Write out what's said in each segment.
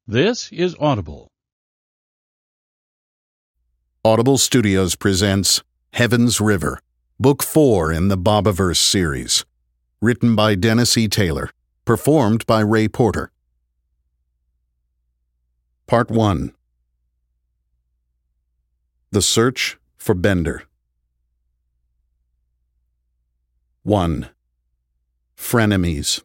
This is Audible. Audible Studios presents Heaven's River, Book 4 in the Bobiverse series. Written by Dennis E. Taylor. Performed by Ray Porter. Part 1. The Search for Bender. 1. Frenemies.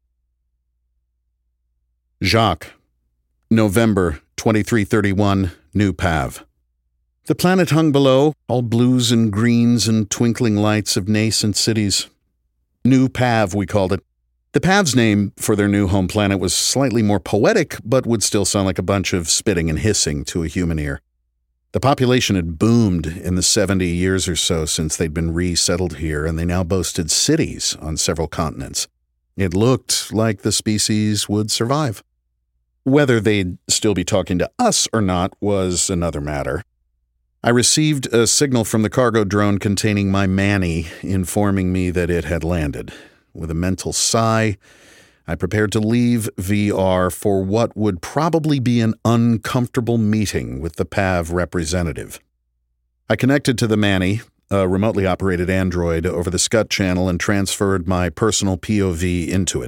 Jacques. November 2331, New Pav. The planet hung below, all blues and greens and twinkling lights of nascent cities. New Pav, we called it. The Pav's name for their new home planet was slightly more poetic, but would still sound like a bunch of spitting and hissing to a human ear. The population had boomed in the 70 years or so since they'd been resettled here, and they now boasted cities on several continents. It looked like the species would survive. Whether they'd still be talking to us or not was another matter. I received a signal from the cargo drone containing my Manny, informing me that it had landed. With a mental sigh, I prepared to leave VR for what would probably be an uncomfortable meeting with the PAV representative. I connected to the Manny, a remotely operated android, over the SCUT channel and transferred my personal POV into it.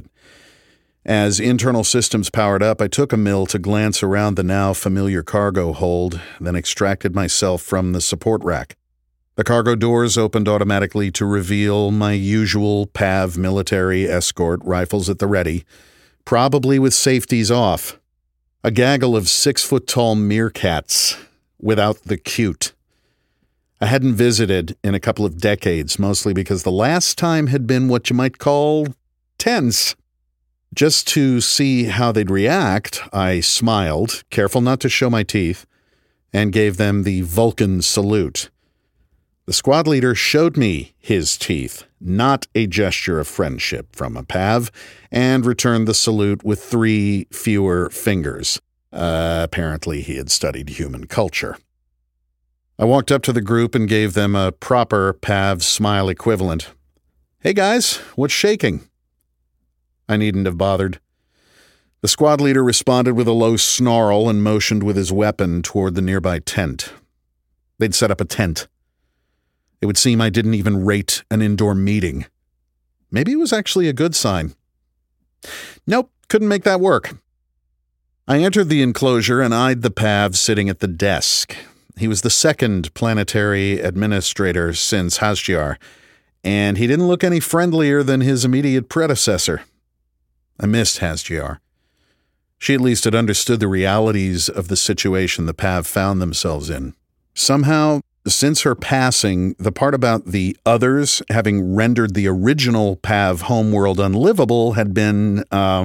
As internal systems powered up, I took a mill to glance around the now familiar cargo hold, then extracted myself from the support rack. The cargo doors opened automatically to reveal my usual PAV military escort, rifles at the ready, probably with safeties off. A gaggle of 6-foot-tall meerkats, without the cute. I hadn't visited in a couple of decades, mostly because the last time had been what you might call tense. Just to see how they'd react, I smiled, careful not to show my teeth, and gave them the Vulcan salute. The squad leader showed me his teeth, not a gesture of friendship from a PAV, and returned the salute with 3 fewer fingers. Apparently he had studied human culture. I walked up to the group and gave them a proper PAV smile equivalent. "Hey guys, what's shaking?" I needn't have bothered. The squad leader responded with a low snarl and motioned with his weapon toward the nearby tent. They'd set up a tent. It would seem I didn't even rate an indoor meeting. Maybe it was actually a good sign. Nope, couldn't make that work. I entered the enclosure and eyed the PAV sitting at the desk. He was the second planetary administrator since Hasjiar, and he didn't look any friendlier than his immediate predecessor. I missed Hasjiar. She at least had understood the realities of the situation the PAV found themselves in. Somehow, since her passing, the part about the others having rendered the original PAV homeworld unlivable had been,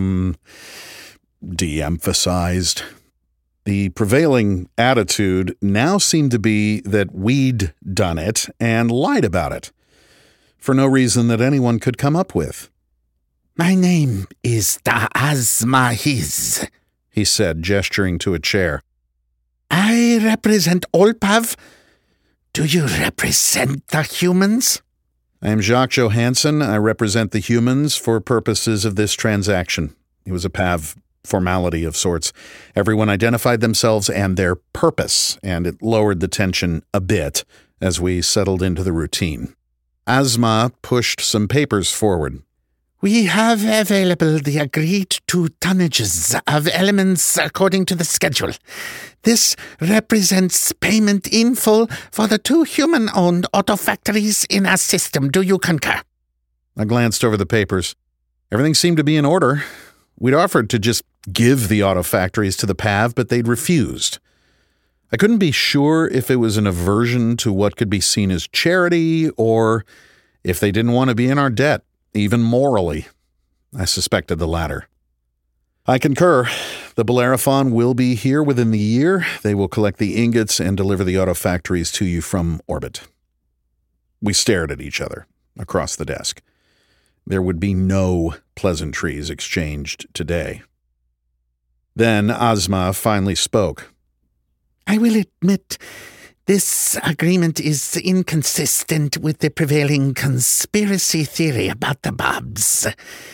de-emphasized. The prevailing attitude now seemed to be that we'd done it and lied about it, for no reason that anyone could come up with. "My name is Azma Hiz," he said, gesturing to a chair. "I represent all PAV. Do you represent the humans?" "I am Jacques Johansson. I represent the humans for purposes of this transaction." It was a PAV formality of sorts. Everyone identified themselves and their purpose, and it lowered the tension a bit as we settled into the routine. Azma pushed some papers forward. "We have available the agreed-to tonnages of elements according to the schedule. This represents payment in full for the 2 human-owned auto-factories in our system. Do you concur?" I glanced over the papers. Everything seemed to be in order. We'd offered to just give the auto-factories to the PAV, but they'd refused. I couldn't be sure if it was an aversion to what could be seen as charity, or if they didn't want to be in our debt. Even morally. I suspected the latter. "I concur. The Bellerophon will be here within the year. They will collect the ingots and deliver the auto factories to you from orbit." We stared at each other across the desk. There would be no pleasantries exchanged today. Then Azma finally spoke. "I will admit, this agreement is inconsistent with the prevailing conspiracy theory about the Bobs.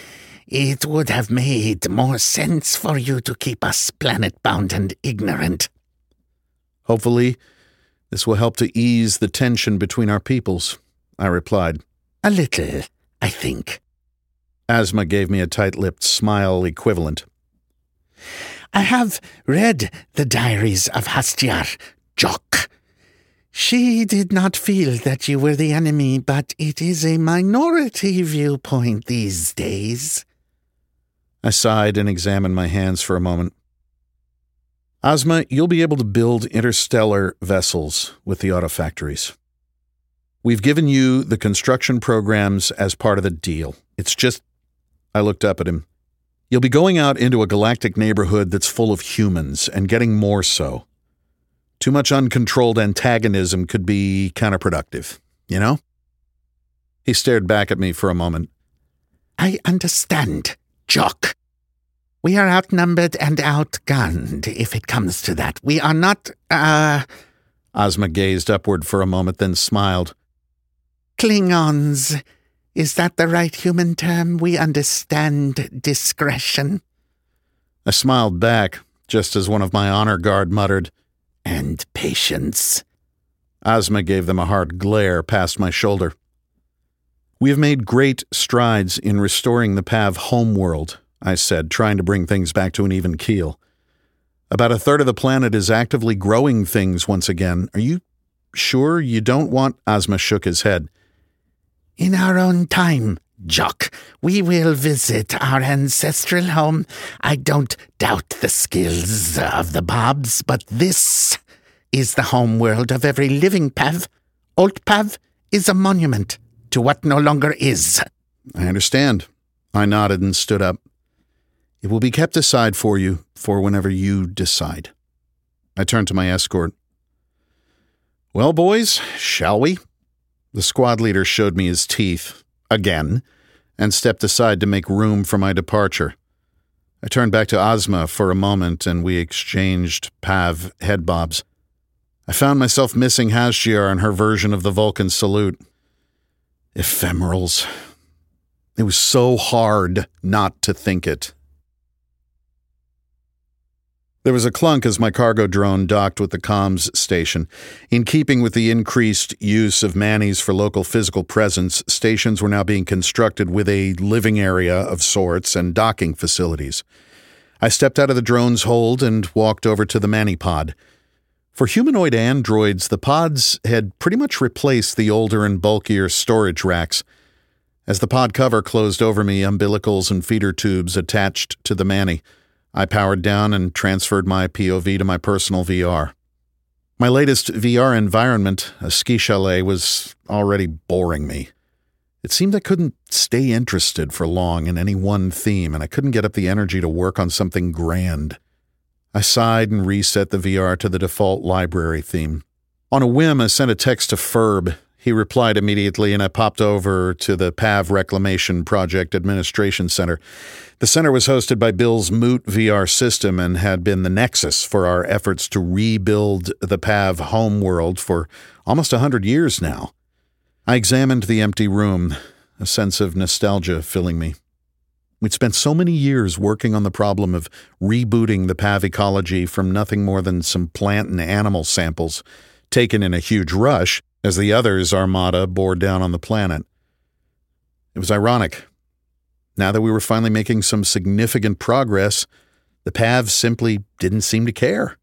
it would have made more sense for you to keep us planet-bound and ignorant. Hopefully, this will help to ease the tension between our peoples, I replied. A little, I think. Asma gave me a tight-lipped smile equivalent. I have read the diaries of Hastiar, Jock. She did not feel that you were the enemy, but it is a minority viewpoint these days. I sighed and examined my hands for a moment. Asma, you'll be able to build interstellar vessels with the autofactories. We've given you the construction programs as part of the deal. It's just... I looked up at him. You'll be going out into a galactic neighborhood that's full of humans, and getting more so. Too much uncontrolled antagonism could be counterproductive, you know? He stared back at me for a moment. I understand, Jock. We are outnumbered and outgunned, if it comes to that. We are not, Asma gazed upward for a moment, then smiled. Klingons. Is that the right human term? We understand discretion. I smiled back, just as one of my honor guard muttered, And patience. Asma gave them a hard glare past my shoulder. We have made great strides in restoring the PAV homeworld, I said, trying to bring things back to an even keel. About a third of the planet is actively growing things once again. Are you sure you don't want... Asma shook his head. In our own time, Jock, we will visit our ancestral home. I don't doubt the skills of the Bobs, but this is the homeworld of every living Pav. Old Pav is a monument to what no longer is. I understand. I nodded and stood up. It will be kept aside for you for whenever you decide. I turned to my escort. Well, boys, shall we? The squad leader showed me his teeth, again, and stepped aside to make room for my departure. I turned back to Asma for a moment, and we exchanged PAV head bobs. I found myself missing Hastiar and her version of the Vulcan salute. Ephemerals. It was so hard not to think it. There was a clunk as my cargo drone docked with the comms station. In keeping with the increased use of Manny's for local physical presence, stations were now being constructed with a living area of sorts and docking facilities. I stepped out of the drone's hold and walked over to the Manny pod. For humanoid androids, the pods had pretty much replaced the older and bulkier storage racks. As the pod cover closed over me, umbilicals and feeder tubes attached to the Manny. I powered down and transferred my POV to my personal VR. My latest VR environment, a ski chalet, was already boring me. It seemed I couldn't stay interested for long in any one theme, and I couldn't get up the energy to work on something grand. I sighed and reset the VR to the default library theme. On a whim, I sent a text to Ferb. He replied immediately, and I popped over to the PAV Reclamation Project Administration Center. The center was hosted by Bill's Moot VR system and had been the nexus for our efforts to rebuild the PAV homeworld for almost 100 years now. I examined the empty room, a sense of nostalgia filling me. We'd spent so many years working on the problem of rebooting the PAV ecology from nothing more than some plant and animal samples, taken in a huge rush, as the others' armada bore down on the planet. It was ironic. Now that we were finally making some significant progress, the PAV simply didn't seem to care.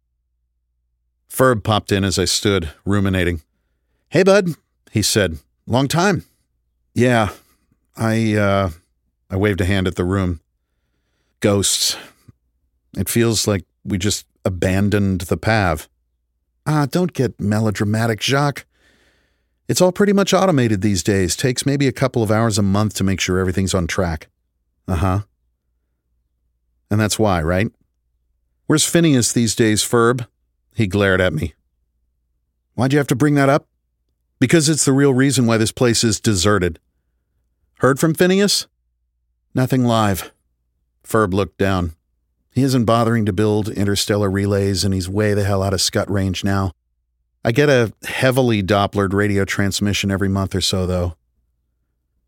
Ferb popped in as I stood, ruminating. "Hey, bud," he said. "Long time." "Yeah, I waved a hand at the room. Ghosts. It feels like we just abandoned the PAV. Don't get melodramatic, Jacques. It's all pretty much automated these days. Takes maybe a couple of hours a month to make sure everything's on track. Uh-huh. And that's why, right? Where's Phineas these days, Ferb? He glared at me. Why'd you have to bring that up? Because it's the real reason why this place is deserted. Heard from Phineas? Nothing live. Ferb looked down. He isn't bothering to build interstellar relays, and he's way the hell out of scut range now. I get a heavily Dopplered radio transmission every month or so, though.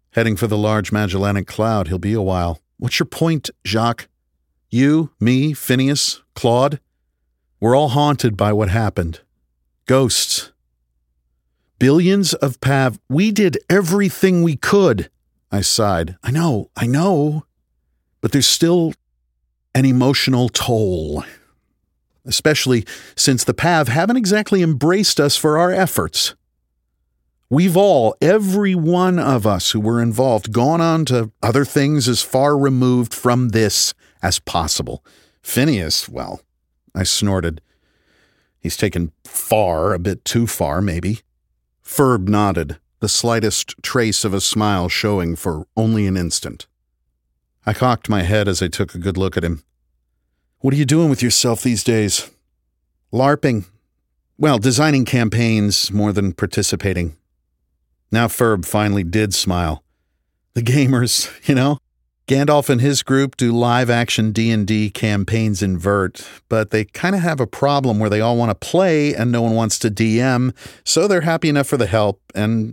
Heading for the Large Magellanic Cloud. He'll be a while. What's your point, Jacques? You, me, Phineas, Claude? We're all haunted by what happened. Ghosts. Billions of PAV. We did everything we could. I sighed. I know. But there's still an emotional toll. Especially since the PAV haven't exactly embraced us for our efforts. We've all, every one of us who were involved, gone on to other things as far removed from this as possible. Phineas, well, I snorted. He's taken far, a bit too far, maybe. Ferb nodded, the slightest trace of a smile showing for only an instant. I cocked my head as I took a good look at him. What are you doing with yourself these days? LARPing. Well, designing campaigns more than participating. Now Ferb finally did smile. The gamers, Gandalf and his group do live-action D&D campaigns in Vert, but they kind of have a problem where they all want to play and no one wants to DM, so they're happy enough for the help, and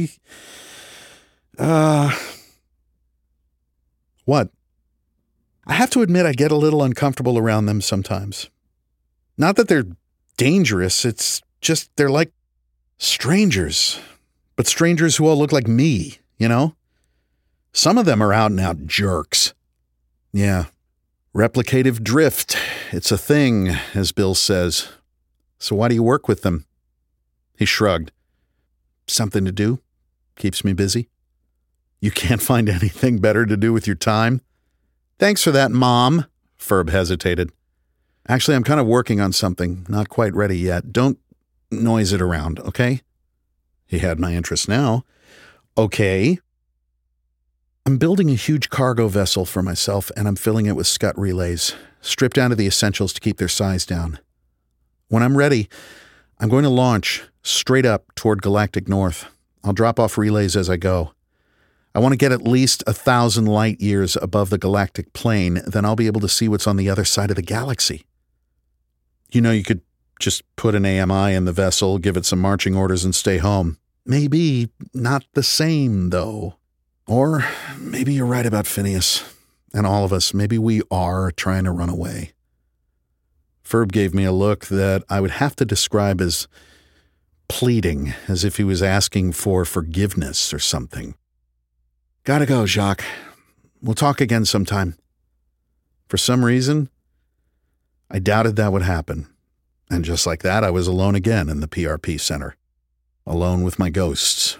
What? I have to admit I get a little uncomfortable around them sometimes. Not that they're dangerous, it's just they're like strangers. But strangers who all look like me, Some of them are out-and-out jerks. Yeah. Replicative drift. It's a thing, as Bill says. So why do you work with them? He shrugged. Something to do. Keeps me busy. You can't find anything better to do with your time? Thanks for that, Mom. Ferb hesitated. Actually, I'm kind of working on something. Not quite ready yet. Don't noise it around, okay? He had my interest now. Okay. I'm building a huge cargo vessel for myself, and I'm filling it with scut relays, stripped down to the essentials to keep their size down. When I'm ready, I'm going to launch straight up toward Galactic North. I'll drop off relays as I go. I want to get at least 1,000 light years above the galactic plane, then I'll be able to see what's on the other side of the galaxy. You could just put an AMI in the vessel, give it some marching orders, and stay home. Maybe not the same, though. Or maybe you're right about Phineas. And all of us, maybe we are trying to run away. Ferb gave me a look that I would have to describe as pleading, as if he was asking for forgiveness or something. Gotta go, Jacques. We'll talk again sometime. For some reason, I doubted that would happen. And just like that, I was alone again in the PRP Center. Alone with my ghosts.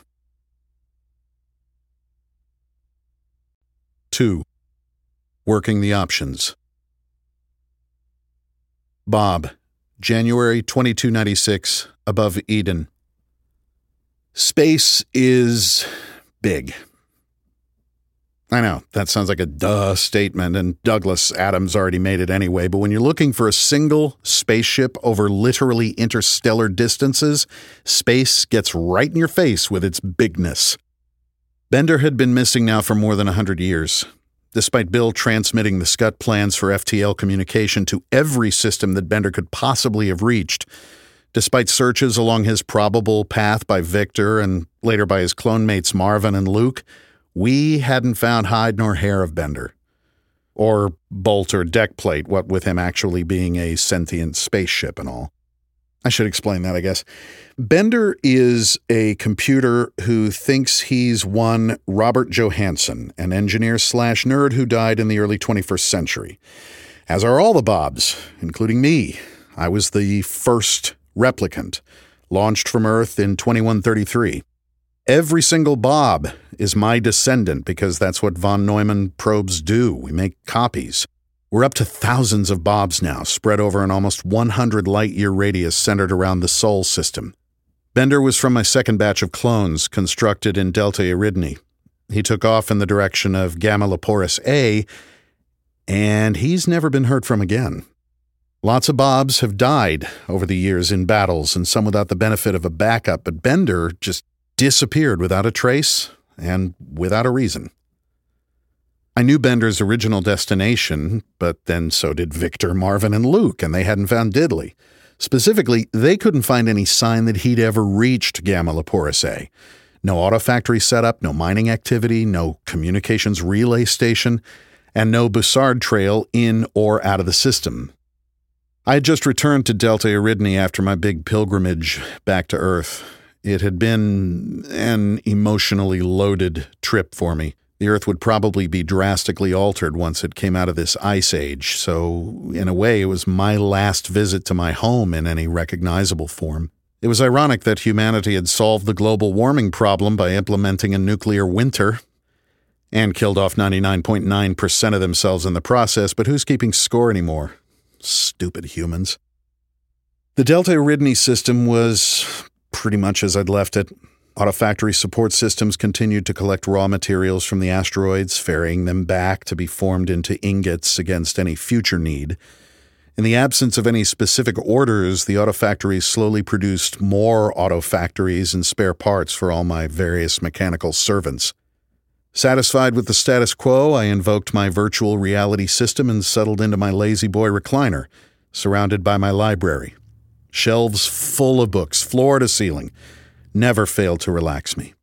2. Working the options. Bob, January 2296, above Eden. Space is big. I know, that sounds like a duh statement, and Douglas Adams already made it anyway, but when you're looking for a single spaceship over literally interstellar distances, space gets right in your face with its bigness. Bender had been missing now for more than 100 years. Despite Bill transmitting the SCUT plans for FTL communication to every system that Bender could possibly have reached, despite searches along his probable path by Victor and later by his clone mates Marvin and Luke, we hadn't found hide nor hair of Bender. Or bolt or deck plate, what with him actually being a sentient spaceship and all. I should explain that, I guess. Bender is a computer who thinks he's one Robert Johansson, an engineer/nerd who died in the early 21st century. As are all the Bobs, including me. I was the first replicant, launched from Earth in 2133. Every single Bob is my descendant because that's what von Neumann probes do. We make copies. We're up to thousands of Bobs now, spread over an almost 100 light-year radius centered around the Sol system. Bender was from my second batch of clones, constructed in Delta Eridani. He took off in the direction of Gamma Leporis A, and he's never been heard from again. Lots of Bobs have died over the years in battles, and some without the benefit of a backup, but Bender just disappeared without a trace and without a reason. I knew Bender's original destination, but then so did Victor, Marvin, and Luke, and they hadn't found diddly. Specifically, they couldn't find any sign that he'd ever reached Gamma Leporis A. No auto factory setup, no mining activity, no communications relay station, and no Bussard trail in or out of the system. I had just returned to Delta Eridani after my big pilgrimage back to Earth. It had been an emotionally loaded trip for me. The Earth would probably be drastically altered once it came out of this ice age, so in a way it was my last visit to my home in any recognizable form. It was ironic that humanity had solved the global warming problem by implementing a nuclear winter and killed off 99.9% of themselves in the process, but who's keeping score anymore? Stupid humans. The Delta Eridani system was pretty much as I'd left it. Autofactory support systems continued to collect raw materials from the asteroids, ferrying them back to be formed into ingots against any future need. In the absence of any specific orders, the autofactories slowly produced more autofactories and spare parts for all my various mechanical servants. Satisfied with the status quo, I invoked my virtual reality system and settled into my lazy boy recliner, surrounded by my library. Shelves full of books, floor to ceiling, never failed to relax me.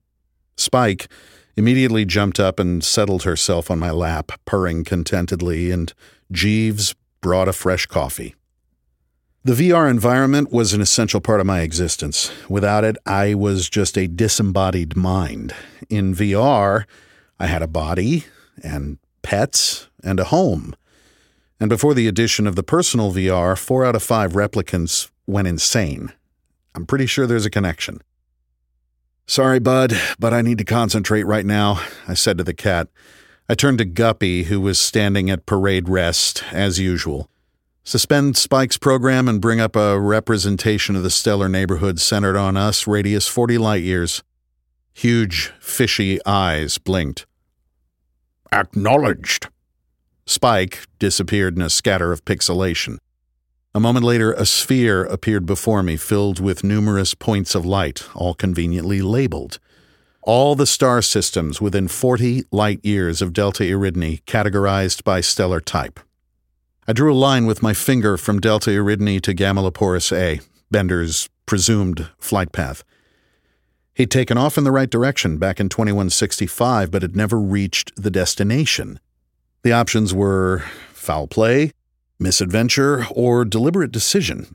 Spike immediately jumped up and settled herself on my lap, purring contentedly, and Jeeves brought a fresh coffee. The VR environment was an essential part of my existence. Without it, I was just a disembodied mind. In VR, I had a body and pets and a home. And before the addition of the personal VR, 4 out of 5 replicants went insane. I'm pretty sure there's a connection. "Sorry, bud, but I need to concentrate right now," I said to the cat. I turned to Guppy, who was standing at parade rest, as usual. "Suspend Spike's program and bring up a representation of the stellar neighborhood centered on us, radius 40 light-years." Huge, fishy eyes blinked. "Acknowledged." Spike disappeared in a scatter of pixelation. A moment later, a sphere appeared before me, filled with numerous points of light, all conveniently labeled. All the star systems within 40 light-years of Delta Eridani, categorized by stellar type. I drew a line with my finger from Delta Eridani to Gamma Leporis A, Bender's presumed flight path. He'd taken off in the right direction back in 2165, but had never reached the destination. The options were foul play, misadventure, or deliberate decision.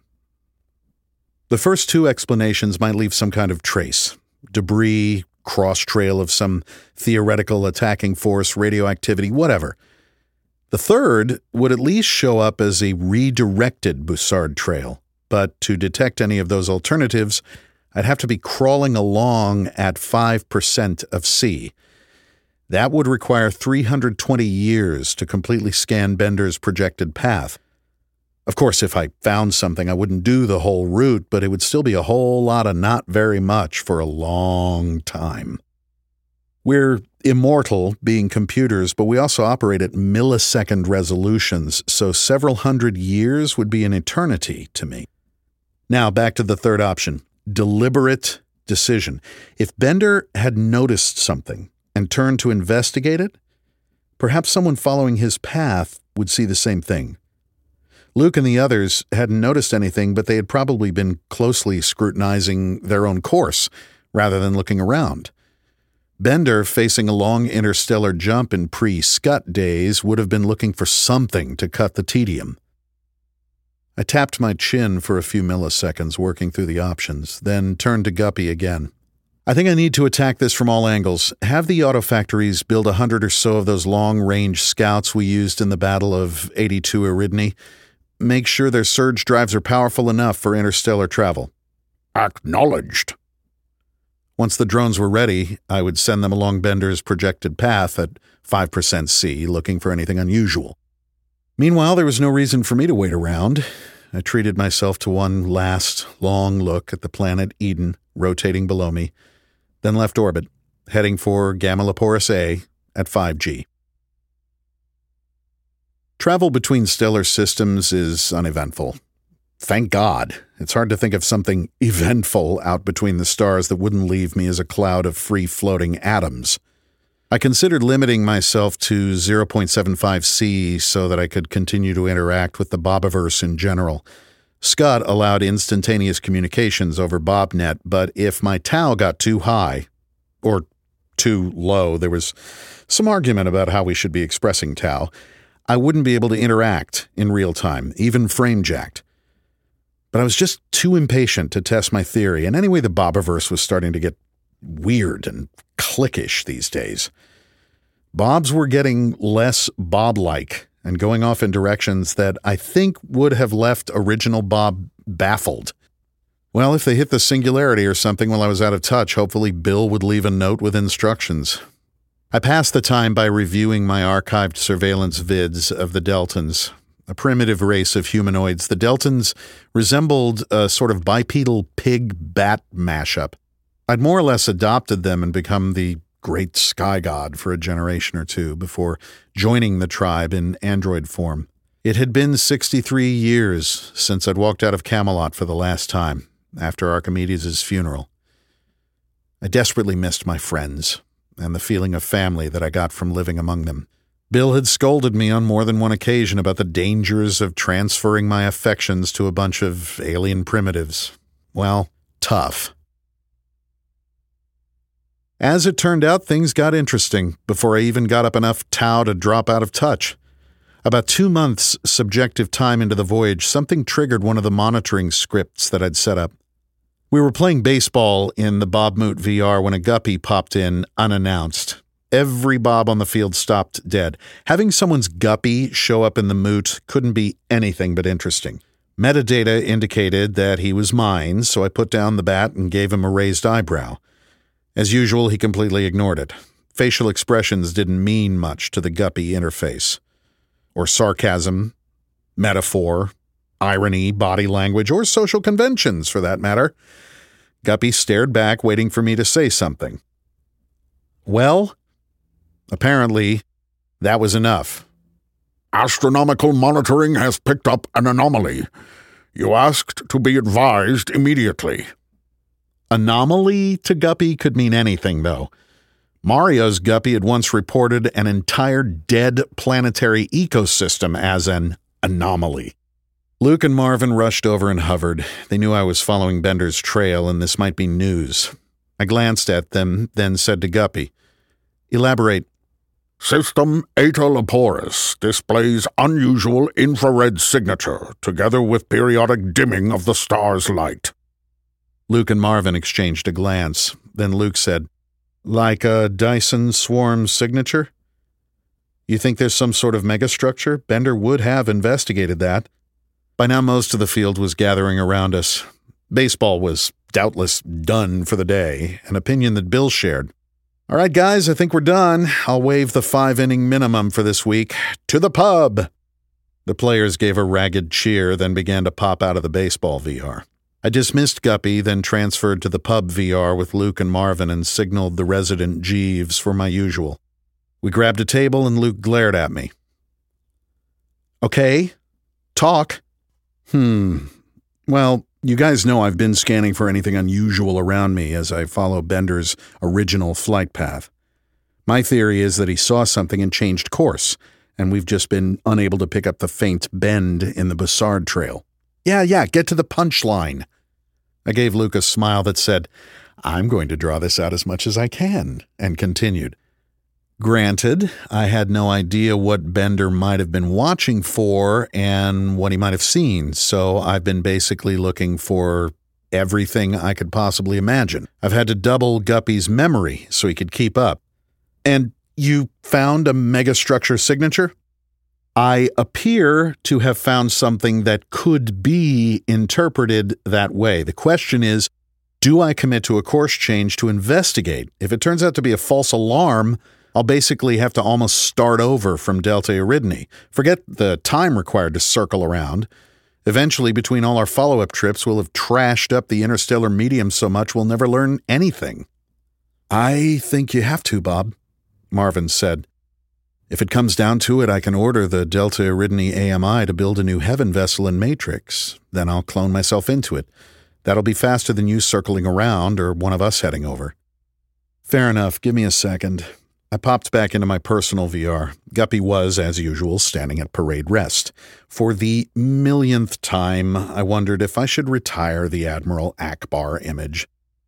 The first 2 explanations might leave some kind of trace. Debris, cross-trail of some theoretical attacking force, radioactivity, whatever. The third would at least show up as a redirected Bussard trail, but to detect any of those alternatives, I'd have to be crawling along at 5% of C. That would require 320 years to completely scan Bender's projected path. Of course, if I found something, I wouldn't do the whole route, but it would still be a whole lot of not very much for a long time. We're immortal, being computers, but we also operate at millisecond resolutions, so several hundred years would be an eternity to me. Now, back to the third option, deliberate decision. If Bender had noticed something and turned to investigate it, perhaps someone following his path would see the same thing. Luke and the others hadn't noticed anything, but they had probably been closely scrutinizing their own course rather than looking around. Bender, facing a long interstellar jump in pre-Scut days, would have been looking for something to cut the tedium. I tapped my chin for a few milliseconds, working through the options, then turned to Guppy again. "I think I need to attack this from all angles. Have the autofactories build 100 or so of those long-range scouts we used in the Battle of 82 Eridani. Make sure their surge drives are powerful enough for interstellar travel." "Acknowledged." Once the drones were ready, I would send them along Bender's projected path at 5% C, looking for anything unusual. Meanwhile, there was no reason for me to wait around. I treated myself to one last, long look at the planet Eden rotating below me, then left orbit, heading for Gamma Leporis A at 5G. Travel between stellar systems is uneventful. Thank God. It's hard to think of something eventful out between the stars that wouldn't leave me as a cloud of free-floating atoms. I considered limiting myself to 0.75 C so that I could continue to interact with the Bobiverse in general. Scott allowed instantaneous communications over BobNet, but if my tau got too high, or too low. There was some argument about how we should be expressing tau. I wouldn't be able to interact in real time, even frame-jacked. But I was just too impatient to test my theory, and anyway, the Bobiverse was starting to get weird and cliquish these days. Bobs were getting less Bob-like and going off in directions that I think would have left original Bob baffled. Well, if they hit the singularity or something while I was out of touch, hopefully Bill would leave a note with instructions. I passed the time by reviewing my archived surveillance vids of the Deltans, a primitive race of humanoids. The Deltans resembled a sort of bipedal pig-bat mashup. I'd more or less adopted them and become the great sky god for a generation or two before joining the tribe in android form. It had been 63 years since I'd walked out of Camelot for the last time, after Archimedes' funeral. I desperately missed my friends and the feeling of family that I got from living among them. Bill had scolded me on more than one occasion about the dangers of transferring my affections to a bunch of alien primitives. Well, tough. As it turned out, things got interesting before I even got up enough tau to drop out of touch. About 2 months' subjective time into the voyage, something triggered one of the monitoring scripts that I'd set up. We were playing baseball in the Bob Moot VR when a guppy popped in unannounced. Every Bob on the field stopped dead. Having someone's guppy show up in the moot couldn't be anything but interesting. Metadata indicated that he was mine, so I put down the bat and gave him a raised eyebrow. As usual, he completely ignored it. Facial expressions didn't mean much to the guppy interface. Or sarcasm, metaphor, irony, body language, or social conventions, for that matter. Guppy stared back, waiting for me to say something. Well, apparently, that was enough. Astronomical monitoring has picked up an anomaly. You asked to be advised immediately. Anomaly to Guppy could mean anything, though. Mario's Guppy had once reported an entire dead planetary ecosystem as an anomaly. Luke and Marvin rushed over and hovered. They knew I was following Bender's trail, and this might be news. I glanced at them, then said to Guppy, "Elaborate." System Eta Leporis displays unusual infrared signature, together with periodic dimming of the star's light. Luke and Marvin exchanged a glance. Then Luke said, "Like a Dyson swarm signature? You think there's some sort of megastructure? Bender would have investigated that." By now most of the field was gathering around us. Baseball was doubtless done for the day, an opinion that Bill shared. "All right, guys, I think we're done. I'll waive the 5-inning minimum for this week. To the pub!" The players gave a ragged cheer, then began to pop out of the baseball VR. I dismissed Guppy, then transferred to the pub VR with Luke and Marvin and signaled the resident Jeeves for my usual. We grabbed a table and Luke glared at me. "Okay, talk." Well, you guys know I've been scanning for anything unusual around me as I follow Bender's original flight path. My theory is that he saw something and changed course, and we've just been unable to pick up the faint bend in the Bussard Trail. Yeah, get to the punchline. I gave Luke a smile that said, "I'm going to draw this out as much as I can," and continued. Granted, I had no idea what Bender might have been watching for and what he might have seen, so I've been basically looking for everything I could possibly imagine. I've had to double Guppy's memory so he could keep up. "And you found a megastructure signature?" "I appear to have found something that could be interpreted that way. The question is, do I commit to a course change to investigate? If it turns out to be a false alarm, I'll basically have to almost start over from Delta Eridani. Forget the time required to circle around. Eventually, between all our follow-up trips, we'll have trashed up the interstellar medium so much we'll never learn anything." "I think you have to, Bob," Marvin said. "If it comes down to it, I can order the Delta Eridani AMI to build a new heaven vessel in Matrix. Then I'll clone myself into it. That'll be faster than you circling around or one of us heading over." "Fair enough. Give me a second." I popped back into my personal VR. Guppy was, as usual, standing at parade rest. For the millionth time, I wondered if I should retire the Admiral Akbar image.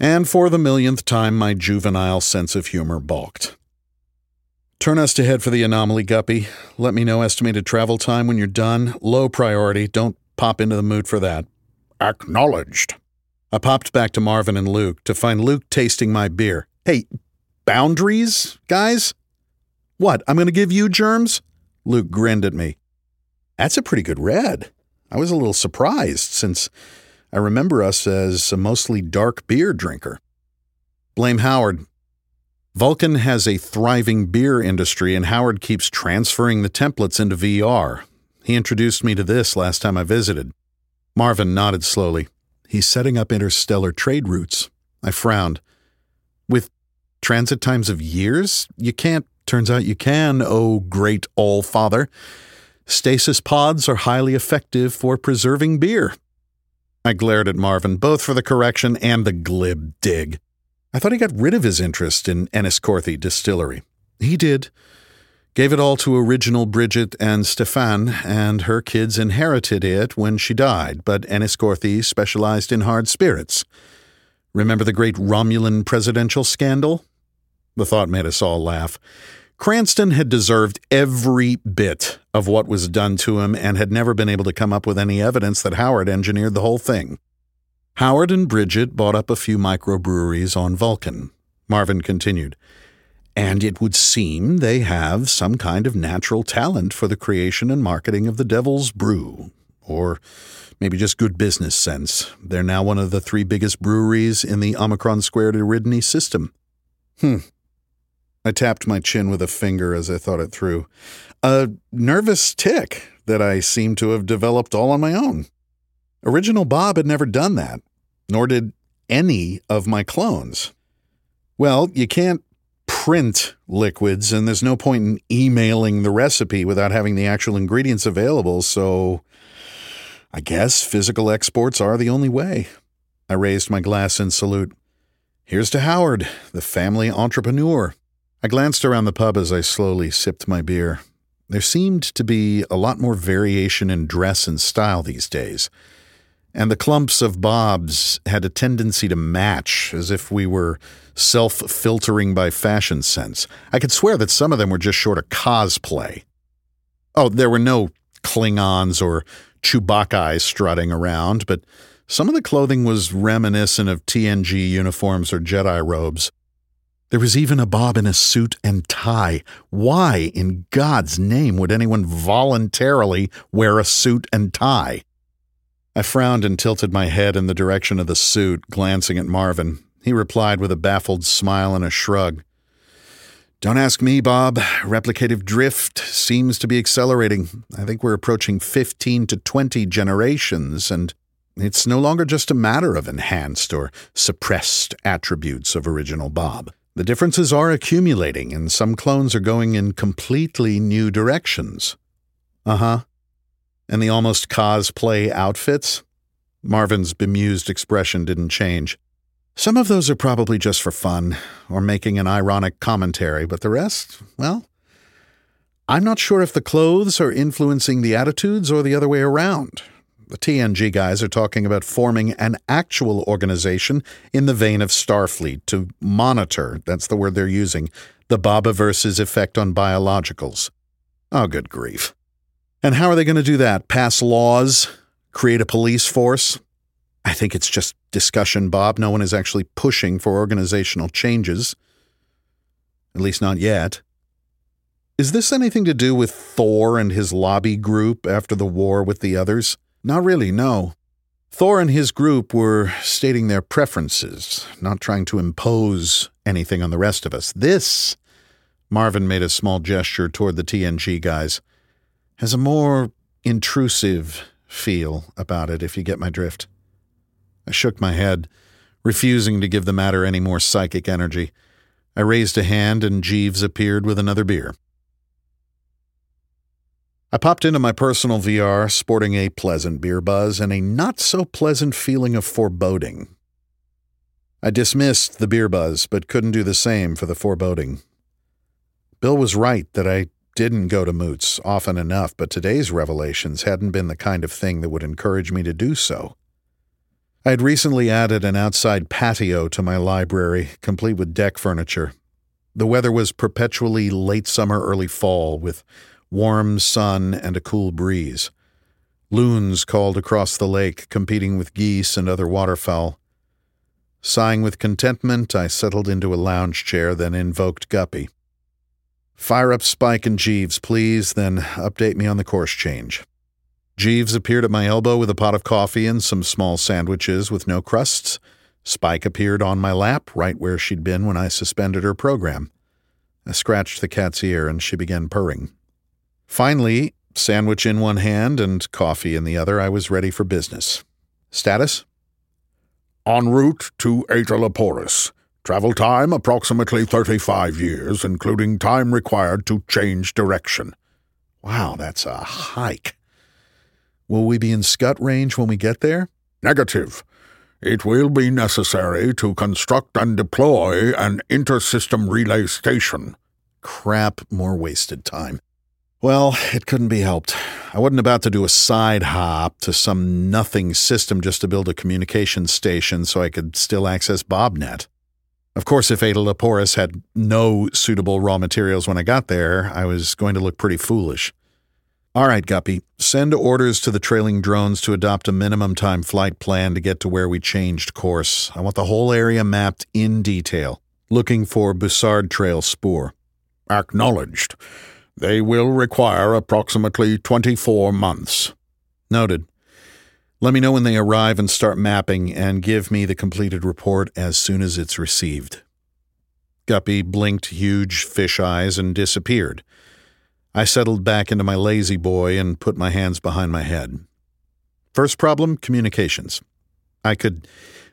And for the millionth time, my juvenile sense of humor balked. Turn us to head for the anomaly, Guppy. Let me know estimated travel time when you're done. Low priority. Don't pop into the mood for that. Acknowledged. I popped back to Marvin and Luke to find Luke tasting my beer. Hey, boundaries, guys? What, I'm going to give you germs? Luke grinned at me. That's a pretty good red. I was a little surprised, since I remember us as a mostly dark beer drinker. Blame Howard. Vulcan has a thriving beer industry, and Howard keeps transferring the templates into VR. He introduced me to this last time I visited. Marvin nodded slowly. He's setting up interstellar trade routes. I frowned. With transit times of years? Turns out you can, oh great all-father. Stasis pods are highly effective for preserving beer. I glared at Marvin, both for the correction and the glib dig. I thought he got rid of his interest in Enniscorthy Distillery. He did. Gave it all to original Bridget and Stefan, and her kids inherited it when she died, but Enniscorthy specialized in hard spirits. Remember the great Romulan presidential scandal? The thought made us all laugh. Cranston had deserved every bit of what was done to him and had never been able to come up with any evidence that Howard engineered the whole thing. Howard and Bridget bought up a few microbreweries on Vulcan. Marvin continued, and it would seem they have some kind of natural talent for the creation and marketing of the Devil's Brew, or maybe just good business sense. They're now one of the 3 biggest breweries in the Omicron Squared Eridani system. I tapped my chin with a finger as I thought it through. A nervous tic that I seem to have developed all on my own. Original Bob had never done that, nor did any of my clones. Well, you can't print liquids, and there's no point in emailing the recipe without having the actual ingredients available, so I guess physical exports are the only way. I raised my glass in salute. Here's to Howard, the family entrepreneur. I glanced around the pub as I slowly sipped my beer. There seemed to be a lot more variation in dress and style these days, and the clumps of Bobs had a tendency to match, as if we were self-filtering by fashion sense. I could swear that some of them were just short of cosplay. Oh, there were no Klingons or Chewbacca strutting around, but some of the clothing was reminiscent of TNG uniforms or Jedi robes. There was even a Bob in a suit and tie. Why, in God's name, would anyone voluntarily wear a suit and tie? I frowned and tilted my head in the direction of the suit, glancing at Marvin. He replied with a baffled smile and a shrug. Don't ask me, Bob. Replicative drift seems to be accelerating. I think we're approaching 15 to 20 generations, and it's no longer just a matter of enhanced or suppressed attributes of original Bob. The differences are accumulating, and some clones are going in completely new directions. Uh-huh. And the almost cosplay outfits? Marvin's bemused expression didn't change. Some of those are probably just for fun, or making an ironic commentary, but the rest, well, I'm not sure if the clothes are influencing the attitudes or the other way around. The TNG guys are talking about forming an actual organization in the vein of Starfleet to monitor, that's the word they're using, the Bobiverse's effect on biologicals. Oh, good grief. And how are they going to do that? Pass laws? Create a police force? I think it's just discussion, Bob. No one is actually pushing for organizational changes. At least not yet. Is this anything to do with Thor and his lobby group after the war with the others? Not really, no. Thor and his group were stating their preferences, not trying to impose anything on the rest of us. This, Marvin made a small gesture toward the TNG guys, has a more intrusive feel about it, if you get my drift. I shook my head, refusing to give the matter any more psychic energy. I raised a hand, and Jeeves appeared with another beer. I popped into my personal VR, sporting a pleasant beer buzz and a not-so-pleasant feeling of foreboding. I dismissed the beer buzz, but couldn't do the same for the foreboding. Bill was right that I didn't go to Moots often enough, but today's revelations hadn't been the kind of thing that would encourage me to do so. I had recently added an outside patio to my library, complete with deck furniture. The weather was perpetually late summer, early fall, with warm sun and a cool breeze. Loons called across the lake, competing with geese and other waterfowl. Sighing with contentment, I settled into a lounge chair, then invoked Guppy. "Fire up Spike and Jeeves, please, then update me on the course change." Jeeves appeared at my elbow with a pot of coffee and some small sandwiches with no crusts. Spike appeared on my lap, right where she'd been when I suspended her program. I scratched the cat's ear and she began purring. Finally, sandwich in one hand and coffee in the other, I was ready for business. Status? En route to Eta Leporis. Travel time approximately 35 years, including time required to change direction. Wow, that's a hike. Will we be in Scut range when we get there? Negative. It will be necessary to construct and deploy an intersystem relay station. Crap, more wasted time. Well, it couldn't be helped. I wasn't about to do a side hop to some nothing system just to build a communications station so I could still access BobNet. Of course, if Eta Leporis had no suitable raw materials when I got there, I was going to look pretty foolish. All right, Guppy, send orders to the trailing drones to adopt a minimum time flight plan to get to where we changed course. I want the whole area mapped in detail. Looking for Bussard Trail spoor. Acknowledged. They will require approximately 24 months. Noted. Let me know when they arrive and start mapping, and give me the completed report as soon as it's received. Guppy blinked huge fish eyes and disappeared. I settled back into my lazy boy and put my hands behind my head. First problem, communications. I could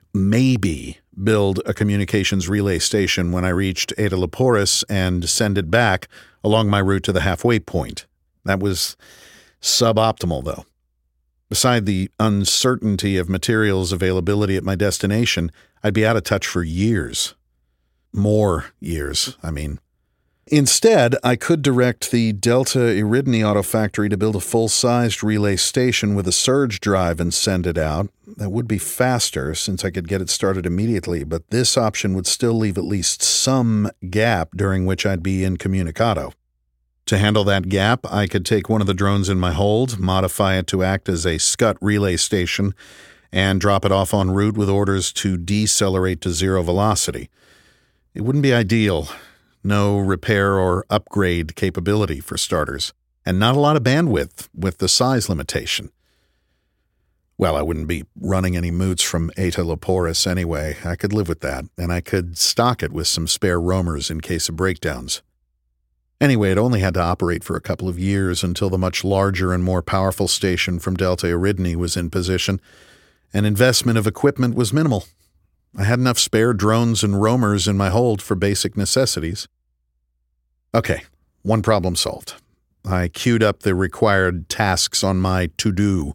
maybe build a communications relay station when I reached Eta Leporis and send it back along my route to the halfway point. That was suboptimal, though. Beside the uncertainty of materials availability at my destination, I'd be out of touch for years. More years, I mean. Instead, I could direct the Delta Iridni Auto Factory to build a full-sized relay station with a surge drive and send it out. That would be faster, since I could get it started immediately, but this option would still leave at least some gap during which I'd be incommunicado. To handle that gap, I could take one of the drones in my hold, modify it to act as a Scut relay station, and drop it off en route with orders to decelerate to zero velocity. It wouldn't be ideal. No repair or upgrade capability, for starters, and not a lot of bandwidth with the size limitation. Well, I wouldn't be running any moots from Eta Leporis anyway. I could live with that, and I could stock it with some spare roamers in case of breakdowns. Anyway, it only had to operate for a couple of years until the much larger and more powerful station from Delta Iridni was in position, and investment of equipment was minimal. I had enough spare drones and roamers in my hold for basic necessities. Okay, one problem solved. I queued up the required tasks on my to-do.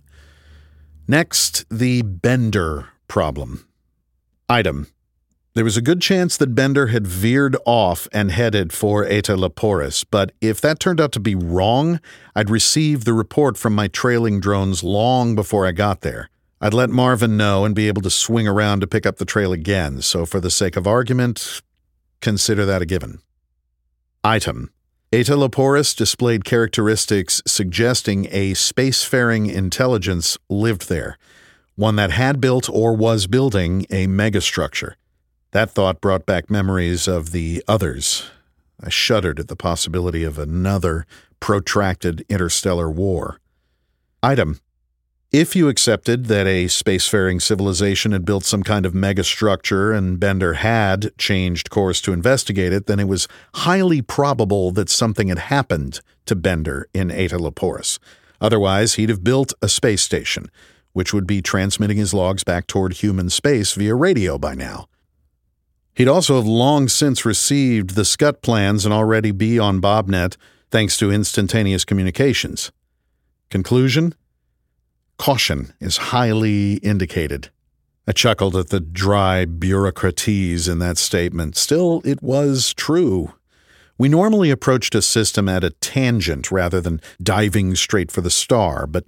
Next, the Bender problem. Item. There was a good chance that Bender had veered off and headed for Eta Leporis, but if that turned out to be wrong, I'd receive the report from my trailing drones long before I got there. I'd let Marvin know and be able to swing around to pick up the trail again, so for the sake of argument, consider that a given. Item. Eta Leporis displayed characteristics suggesting a spacefaring intelligence lived there, one that had built or was building a megastructure. That thought brought back memories of the others. I shuddered at the possibility of another protracted interstellar war. Item. If you accepted that a spacefaring civilization had built some kind of megastructure and Bender had changed course to investigate it, then it was highly probable that something had happened to Bender in Eta Leporis. Otherwise, he'd have built a space station, which would be transmitting his logs back toward human space via radio by now. He'd also have long since received the Scut plans and already be on BobNet thanks to instantaneous communications. Conclusion? Caution is highly indicated. I chuckled at the dry bureaucratese in that statement. Still, it was true. We normally approached a system at a tangent rather than diving straight for the star, but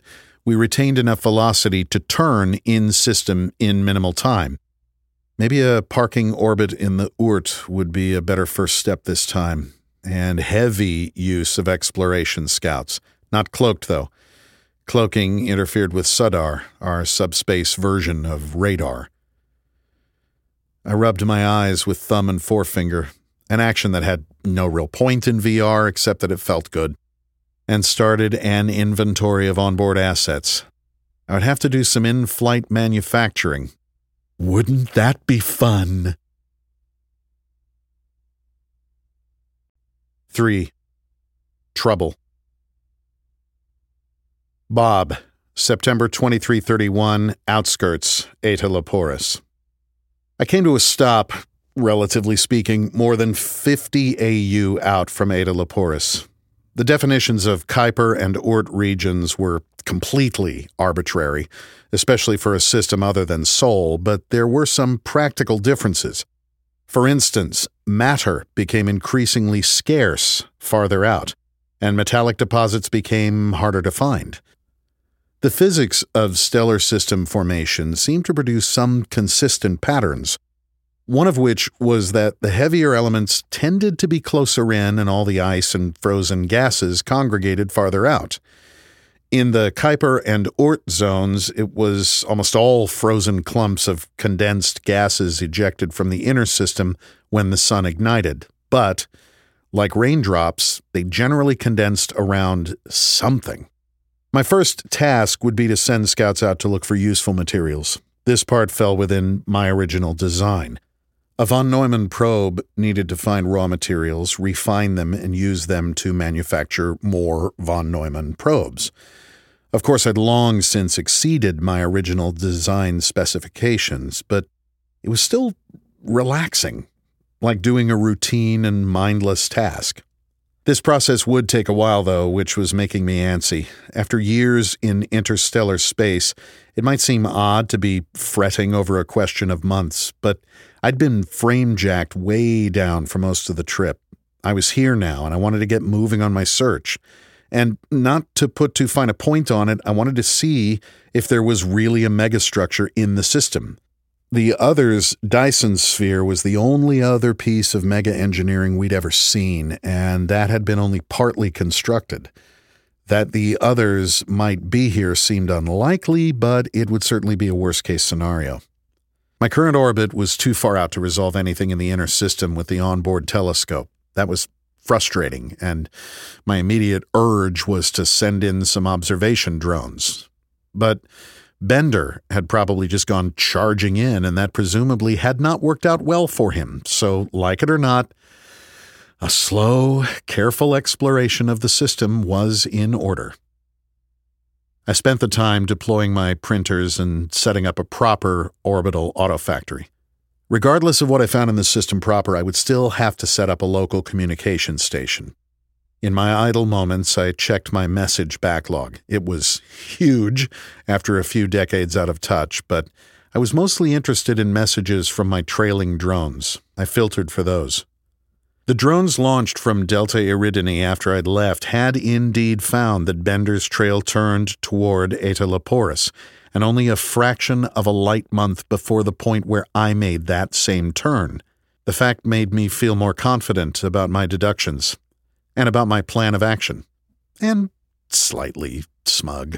we retained enough velocity to turn in-system in minimal time. Maybe a parking orbit in the Oort would be a better first step this time, and heavy use of exploration scouts. Not cloaked, though. Cloaking interfered with SUDAR, our subspace version of radar. I rubbed my eyes with thumb and forefinger, an action that had no real point in VR except that it felt good, and started an inventory of onboard assets. I would have to do some in-flight manufacturing. Wouldn't that be fun? 3. Trouble. Bob, September 2331, outskirts, Eta Leporis. I came to a stop, relatively speaking, more than 50 AU out from Eta Leporis. The definitions of Kuiper and Oort regions were completely arbitrary, especially for a system other than Sol, but there were some practical differences. For instance, matter became increasingly scarce farther out, and metallic deposits became harder to find. The physics of stellar system formation seemed to produce some consistent patterns, one of which was that the heavier elements tended to be closer in and all the ice and frozen gases congregated farther out. In the Kuiper and Oort zones, it was almost all frozen clumps of condensed gases ejected from the inner system when the sun ignited. But, like raindrops, they generally condensed around something. My first task would be to send scouts out to look for useful materials. This part fell within my original design. A von Neumann probe needed to find raw materials, refine them, and use them to manufacture more von Neumann probes. Of course, I'd long since exceeded my original design specifications, but it was still relaxing, like doing a routine and mindless task. This process would take a while, though, which was making me antsy. After years in interstellar space, it might seem odd to be fretting over a question of months, but I'd been frame-jacked way down for most of the trip. I was here now, and I wanted to get moving on my search. And not to put too fine a point on it, I wanted to see if there was really a megastructure in the system. The Other's Dyson sphere was the only other piece of mega engineering we'd ever seen, and that had been only partly constructed. That the Others might be here seemed unlikely, but it would certainly be a worst-case scenario. My current orbit was too far out to resolve anything in the inner system with the onboard telescope. That was frustrating, and my immediate urge was to send in some observation drones. But Bender had probably just gone charging in, and that presumably had not worked out well for him. So, like it or not, a slow, careful exploration of the system was in order. I spent the time deploying my printers and setting up a proper orbital autofactory. Regardless of what I found in the system proper, I would still have to set up a local communication station. In my idle moments, I checked my message backlog. It was huge after a few decades out of touch, but I was mostly interested in messages from my trailing drones. I filtered for those. The drones launched from Delta Eridani after I'd left had indeed found that Bender's trail turned toward Eta Leporis, and only a fraction of a light month before the point where I made that same turn. The fact made me feel more confident about my deductions, and about my plan of action, and slightly smug.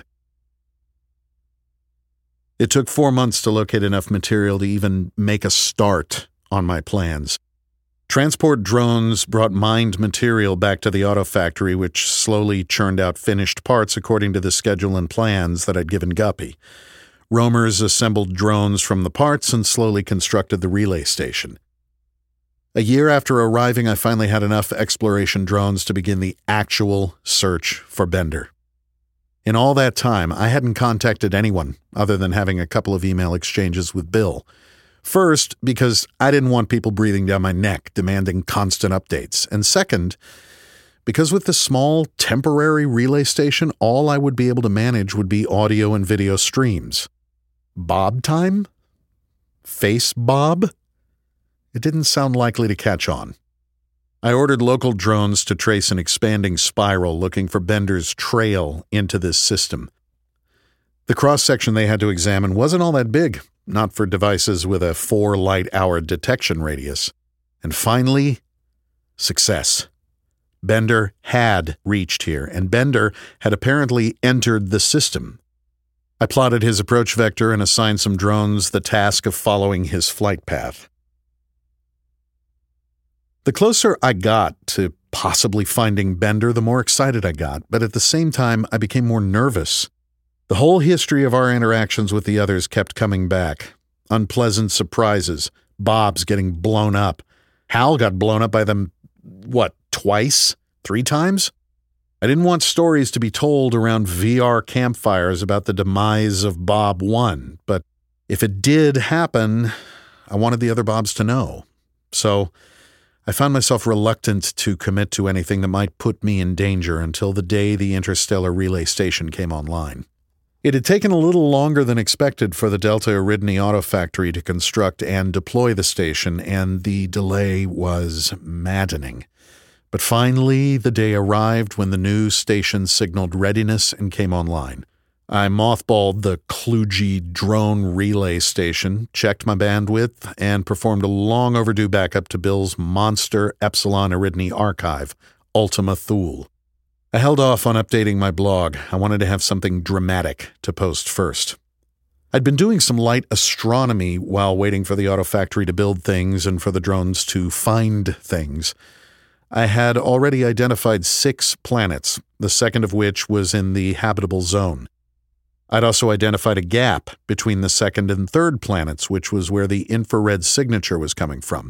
It took 4 months to locate enough material to even make a start on my plans. Transport drones brought mined material back to the auto factory, which slowly churned out finished parts according to the schedule and plans that I'd given Guppy. Roamers assembled drones from the parts and slowly constructed the relay station. A year after arriving, I finally had enough exploration drones to begin the actual search for Bender. In all that time, I hadn't contacted anyone other than having a couple of email exchanges with Bill. First, because I didn't want people breathing down my neck demanding constant updates. And second, because with the small temporary relay station, all I would be able to manage would be audio and video streams. Bob time? Face Bob? It didn't sound likely to catch on. I ordered local drones to trace an expanding spiral looking for Bender's trail into this system. The cross-section they had to examine wasn't all that big, not for devices with a 4 light-hour detection radius. And finally, success. Bender had reached here, and Bender had apparently entered the system. I plotted his approach vector and assigned some drones the task of following his flight path. The closer I got to possibly finding Bender, the more excited I got, but at the same time, I became more nervous. The whole history of our interactions with the others kept coming back. Unpleasant surprises, Bob's getting blown up. Hal got blown up by them, twice? 3 times? I didn't want stories to be told around VR campfires about the demise of Bob 1, but if it did happen, I wanted the other Bobs to know. So I found myself reluctant to commit to anything that might put me in danger until the day the Interstellar Relay Station came online. It had taken a little longer than expected for the Delta Eridani Auto Factory to construct and deploy the station, and the delay was maddening. But finally, the day arrived when the new station signaled readiness and came online. I mothballed the kludgy drone relay station, checked my bandwidth, and performed a long overdue backup to Bill's monster Epsilon Eridani archive, Ultima Thule. I held off on updating my blog. I wanted to have something dramatic to post first. I'd been doing some light astronomy while waiting for the auto factory to build things and for the drones to find things. I had already identified 6 planets, the second of which was in the habitable zone. I'd also identified a gap between the second and third planets, which was where the infrared signature was coming from.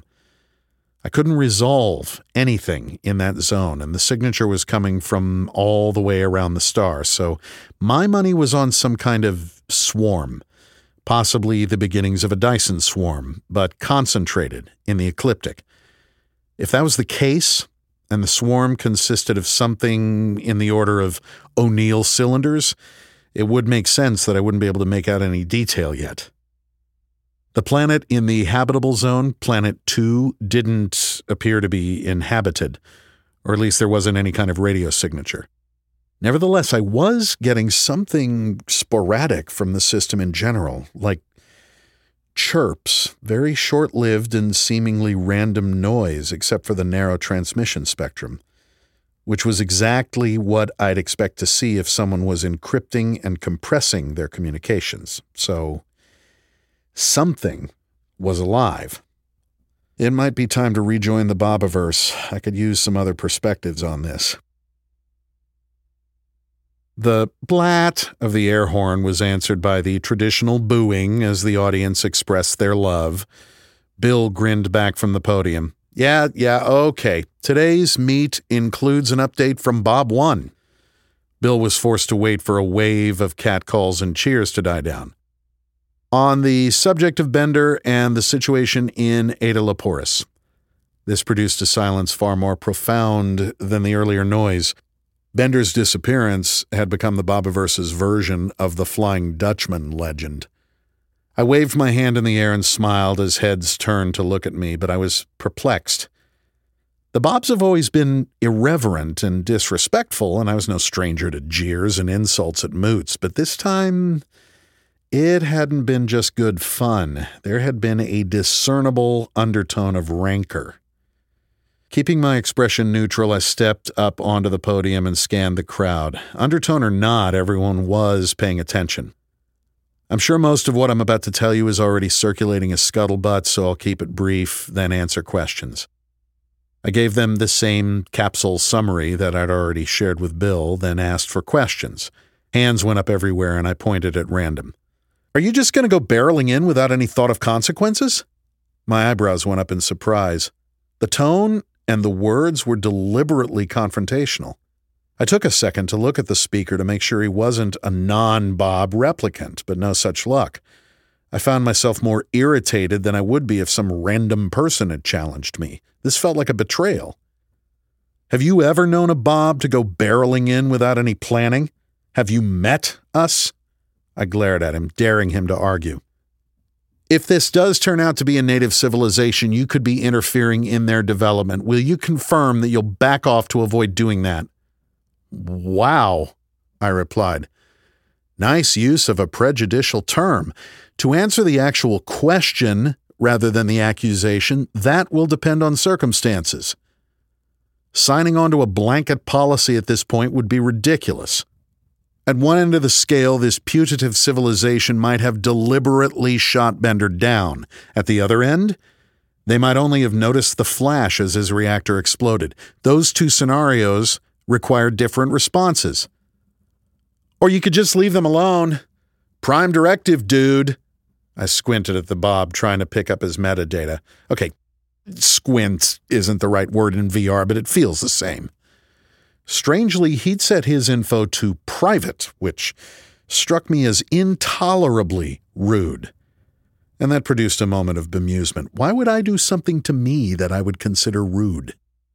I couldn't resolve anything in that zone, and the signature was coming from all the way around the star, so my money was on some kind of swarm, possibly the beginnings of a Dyson swarm, but concentrated in the ecliptic. If that was the case, and the swarm consisted of something in the order of O'Neill cylinders, it would make sense that I wouldn't be able to make out any detail yet. The planet in the habitable zone, Planet 2, didn't appear to be inhabited, or at least there wasn't any kind of radio signature. Nevertheless, I was getting something sporadic from the system in general, like chirps, very short-lived and seemingly random noise except for the narrow transmission spectrum, which was exactly what I'd expect to see if someone was encrypting and compressing their communications. So something was alive. It might be time to rejoin the Bobiverse. I could use some other perspectives on this. The blat of the air horn was answered by the traditional booing as the audience expressed their love. Bill grinned back from the podium. Yeah, okay. Today's meet includes an update from Bob 1. Bill was forced to wait for a wave of catcalls and cheers to die down. On the subject of Bender and the situation in Eta Leporis. This produced a silence far more profound than the earlier noise. Bender's disappearance had become the Bobiverse's version of the Flying Dutchman legend. I waved my hand in the air and smiled as heads turned to look at me, but I was perplexed. The Bobs have always been irreverent and disrespectful, and I was no stranger to jeers and insults at moots, but this time it hadn't been just good fun. There had been a discernible undertone of rancor. Keeping my expression neutral, I stepped up onto the podium and scanned the crowd. Undertone or not, everyone was paying attention. I'm sure most of what I'm about to tell you is already circulating as scuttlebutt, so I'll keep it brief, then answer questions. I gave them the same capsule summary that I'd already shared with Bill, then asked for questions. Hands went up everywhere, and I pointed at random. Are you just going to go barreling in without any thought of consequences? My eyebrows went up in surprise. The tone and the words were deliberately confrontational. I took a second to look at the speaker to make sure he wasn't a non-Bob replicant, but no such luck. I found myself more irritated than I would be if some random person had challenged me. This felt like a betrayal. Have you ever known a Bob to go barreling in without any planning? Have you met us? I glared at him, daring him to argue. If this does turn out to be a native civilization, you could be interfering in their development. Will you confirm that you'll back off to avoid doing that? Wow, I replied. Nice use of a prejudicial term. To answer the actual question rather than the accusation, that will depend on circumstances. Signing on to a blanket policy at this point would be ridiculous. At one end of the scale, this putative civilization might have deliberately shot Bender down. At the other end, they might only have noticed the flash as his reactor exploded. Those two scenarios require different responses. Or you could just leave them alone. Prime directive, dude. I squinted at the Bob, trying to pick up his metadata. Okay, squint isn't the right word in VR, but it feels the same. Strangely, he'd set his info to private, which struck me as intolerably rude. And that produced a moment of bemusement. Why would I do something to me that I would consider rude?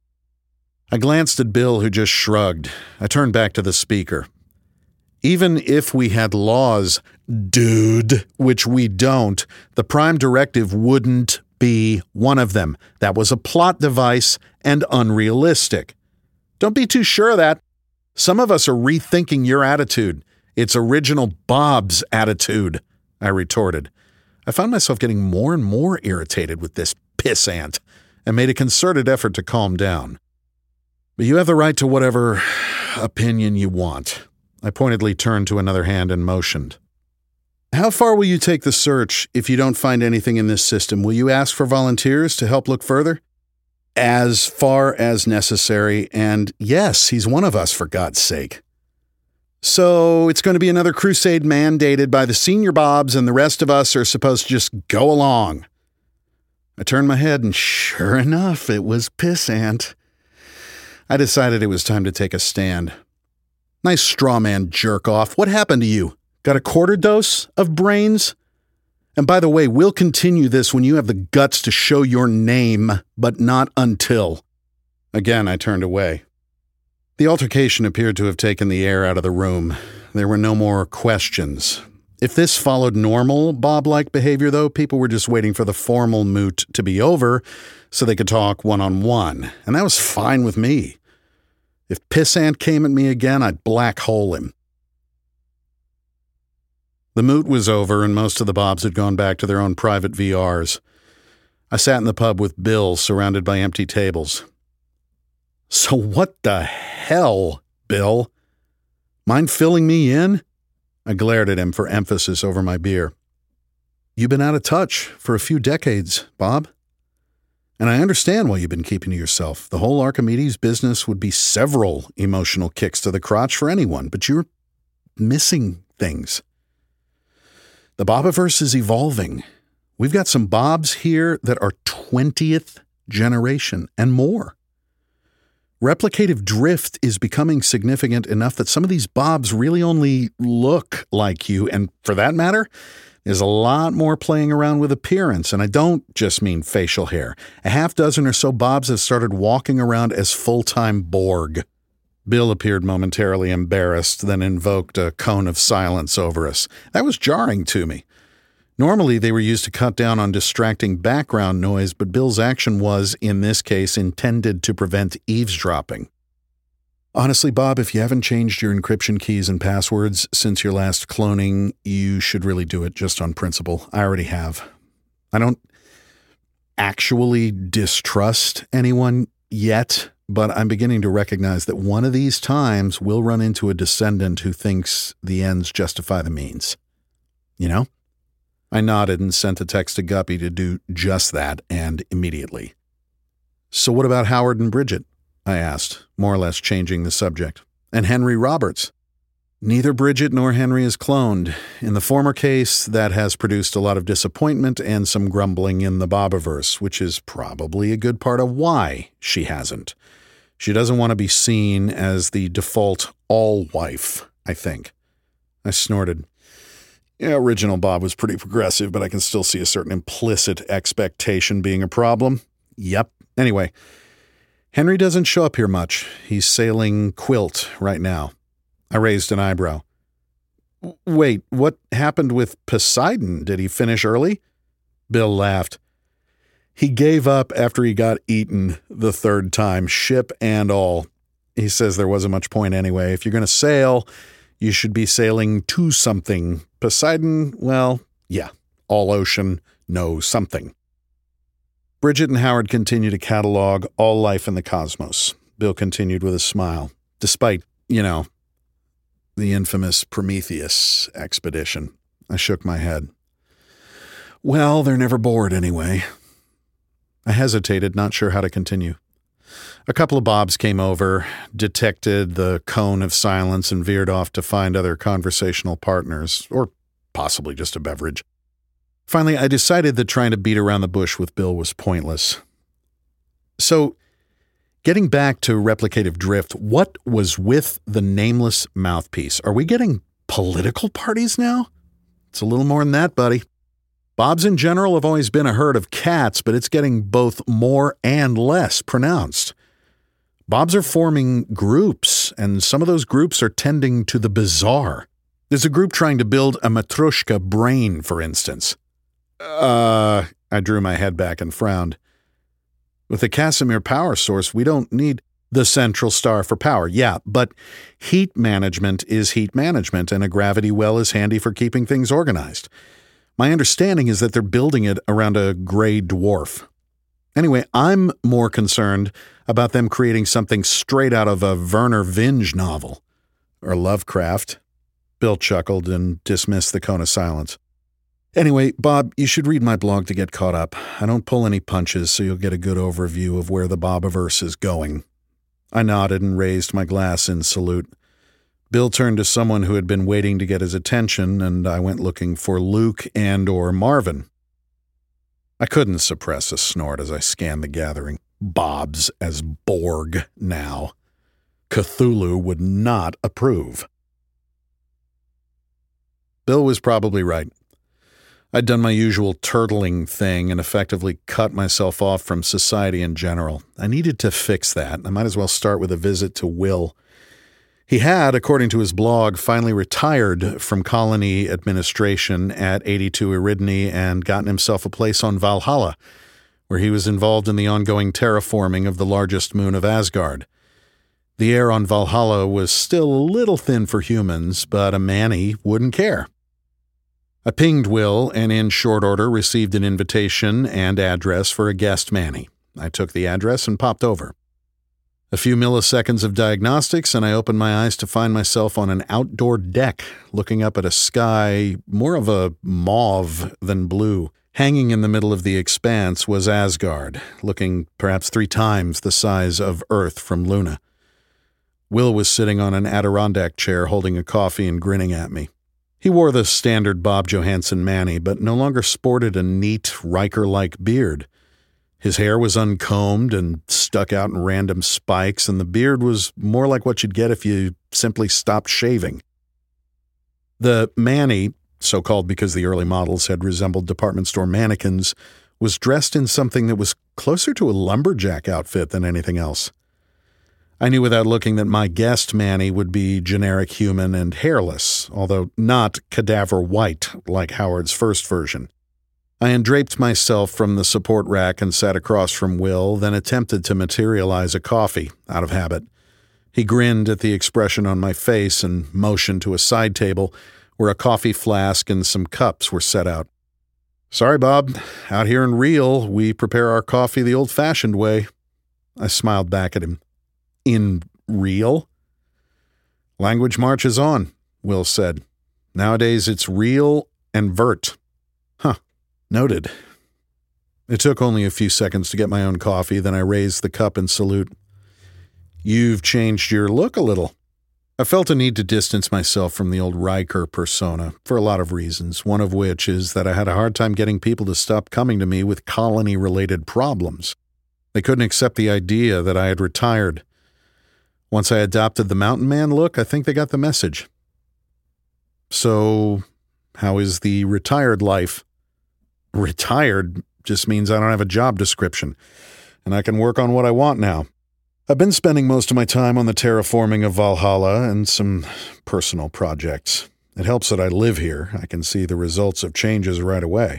I glanced at Bill, who just shrugged. I turned back to the speaker. Even if we had laws, dude, which we don't, the Prime Directive wouldn't be one of them. That was a plot device and unrealistic. Don't be too sure of that. Some of us are rethinking your attitude. It's original Bob's attitude, I retorted. I found myself getting more and more irritated with this pissant and made a concerted effort to calm down. But you have the right to whatever opinion you want. I pointedly turned to another hand and motioned. How far will you take the search if you don't find anything in this system? Will you ask for volunteers to help look further? As far as necessary, and yes, he's one of us, for God's sake. So it's going to be another crusade mandated by the senior Bobs, and the rest of us are supposed to just go along. I turned my head, and sure enough, it was Pissant. I decided it was time to take a stand. Nice straw man jerk-off. What happened to you? Got a quarter dose of brains? And by the way, we'll continue this when you have the guts to show your name, but not until. Again, I turned away. The altercation appeared to have taken the air out of the room. There were no more questions. If this followed normal Bob-like behavior, though, people were just waiting for the formal moot to be over so they could talk one-on-one. And that was fine with me. If Pissant came at me again, I'd black hole him. The moot was over, and most of the Bobs had gone back to their own private VRs. I sat in the pub with Bill, surrounded by empty tables. So what the hell, Bill? Mind filling me in? I glared at him for emphasis over my beer. You've been out of touch for a few decades, Bob. And I understand why you've been keeping to yourself. The whole Archimedes business would be several emotional kicks to the crotch for anyone, but you're missing things. The Bobiverse is evolving. We've got some Bobs here that are 20th generation and more. Replicative drift is becoming significant enough that some of these Bobs really only look like you, and for that matter, there's a lot more playing around with appearance, and I don't just mean facial hair. A half dozen or so Bobs have started walking around as full-time Borg. Bill appeared momentarily embarrassed, then invoked a cone of silence over us. That was jarring to me. Normally, they were used to cut down on distracting background noise, but Bill's action was, in this case, intended to prevent eavesdropping. Honestly, Bob, if you haven't changed your encryption keys and passwords since your last cloning, you should really do it just on principle. I already have. I don't actually distrust anyone yet, but I'm beginning to recognize that one of these times we'll run into a descendant who thinks the ends justify the means. You know? I nodded and sent a text to Guppy to do just that, and immediately. So what about Howard and Bridget? I asked, more or less changing the subject. And Henry Roberts? Neither Bridget nor Henry is cloned. In the former case, that has produced a lot of disappointment and some grumbling in the Bobiverse, which is probably a good part of why she hasn't. She doesn't want to be seen as the default all-wife, I think. I snorted. Yeah, original Bob was pretty progressive, but I can still see a certain implicit expectation being a problem. Yep. Anyway, Henry doesn't show up here much. He's sailing Quilt right now. I raised an eyebrow. Wait, what happened with Poseidon? Did he finish early? Bill laughed. He gave up after he got eaten the third time, ship and all. He says there wasn't much point anyway. If you're going to sail, You should be sailing to something. Poseidon, well, yeah, all ocean, no something. Bridget and Howard continue to catalog all life in the cosmos. Bill continued with a smile, despite, the infamous Prometheus expedition. I shook my head. Well, they're never bored anyway. I hesitated, not sure how to continue. A couple of Bobs came over, detected the cone of silence, and veered off to find other conversational partners, or possibly just a beverage. Finally, I decided that trying to beat around the bush with Bill was pointless. So, getting back to replicative drift, what was with the nameless mouthpiece? Are we getting political parties now? It's a little more than that, buddy. Bobs in general have always been a herd of cats, but it's getting both more and less pronounced. Bobs are forming groups, and some of those groups are tending to the bizarre. There's a group trying to build a Matryoshka brain, for instance. I drew my head back and frowned. With the Casimir power source, we don't need the central star for power. Yeah, but heat management is heat management, and a gravity well is handy for keeping things organized. My understanding is that they're building it around a gray dwarf. Anyway, I'm more concerned about them creating something straight out of a Werner Vinge novel. Or Lovecraft. Bill chuckled and dismissed the cone of silence. Anyway, Bob, you should read my blog to get caught up. I don't pull any punches, so you'll get a good overview of where the Bobiverse is going. I nodded and raised my glass in salute. Bill turned to someone who had been waiting to get his attention, and I went looking for Luke and/or Marvin. I couldn't suppress a snort as I scanned the gathering. Bobs as Borg now. Cthulhu would not approve. Bill was probably right. I'd done my usual turtling thing and effectively cut myself off from society in general. I needed to fix that. I might as well start with a visit to Will. He had, according to his blog, finally retired from colony administration at 82 Eridani and gotten himself a place on Valhalla, where he was involved in the ongoing terraforming of the largest moon of Asgard. The air on Valhalla was still a little thin for humans, but a Manny wouldn't care. I pinged Will and in short order received an invitation and address for a guest Manny. I took the address and popped over. A few milliseconds of diagnostics, and I opened my eyes to find myself on an outdoor deck, looking up at a sky more of a mauve than blue. Hanging in the middle of the expanse was Asgard, looking perhaps 3 times the size of Earth from Luna. Will was sitting on an Adirondack chair holding a coffee and grinning at me. He wore the standard Bob Johansen Manny, but no longer sported a neat, Riker-like beard. His hair was uncombed and stuck out in random spikes, and the beard was more like what you'd get if you simply stopped shaving. The Manny, so called because the early models had resembled department store mannequins, was dressed in something that was closer to a lumberjack outfit than anything else. I knew without looking that my guest Manny would be generic human and hairless, although not cadaver white like Howard's first version. I undraped myself from the support rack and sat across from Will, then attempted to materialize a coffee, out of habit. He grinned at the expression on my face and motioned to a side table where a coffee flask and some cups were set out. "Sorry, Bob. Out here in Real, we prepare our coffee the old-fashioned way." I smiled back at him. "In Real?" "Language marches on," Will said. "Nowadays it's real and vert." "Huh. Noted." It took only a few seconds to get my own coffee, then I raised the cup in salute. "You've changed your look a little." I felt a need to distance myself from the old Riker persona, for a lot of reasons, one of which is that I had a hard time getting people to stop coming to me with colony-related problems. They couldn't accept the idea that I had retired. Once I adopted the mountain man look, I think they got the message. "So, how is the retired life?" "Retired just means I don't have a job description, and I can work on what I want now. I've been spending most of my time on the terraforming of Valhalla and some personal projects. It helps that I live here. I can see the results of changes right away."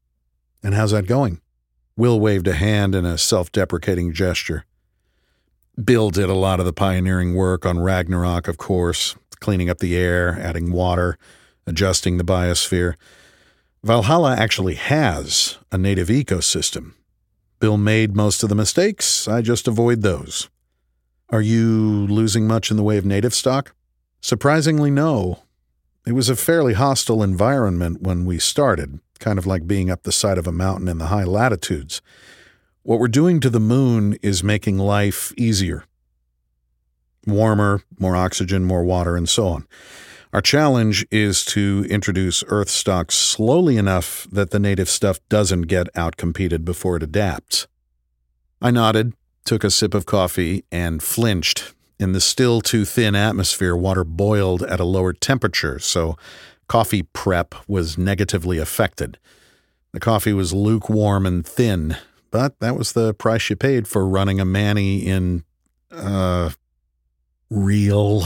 "And how's that going?" Will waved a hand in a self-deprecating gesture. Bill did a lot of the pioneering work on Ragnarok, of course, cleaning up the air, adding water, adjusting the biosphere. Valhalla actually has a native ecosystem. Bill made most of the mistakes. I just avoid those. Are you losing much in the way of native stock? Surprisingly, no. It was a fairly hostile environment when we started, kind of like being up the side of a mountain in the high latitudes. What we're doing to the moon is making life easier. Warmer, more oxygen, more water, and so on. Our challenge is to introduce Earth stock slowly enough that the native stuff doesn't get outcompeted before it adapts. I nodded, took a sip of coffee, and flinched. In the still too thin atmosphere, water boiled at a lower temperature, so coffee prep was negatively affected. The coffee was lukewarm and thin, but that was the price you paid for running a Manny in, real.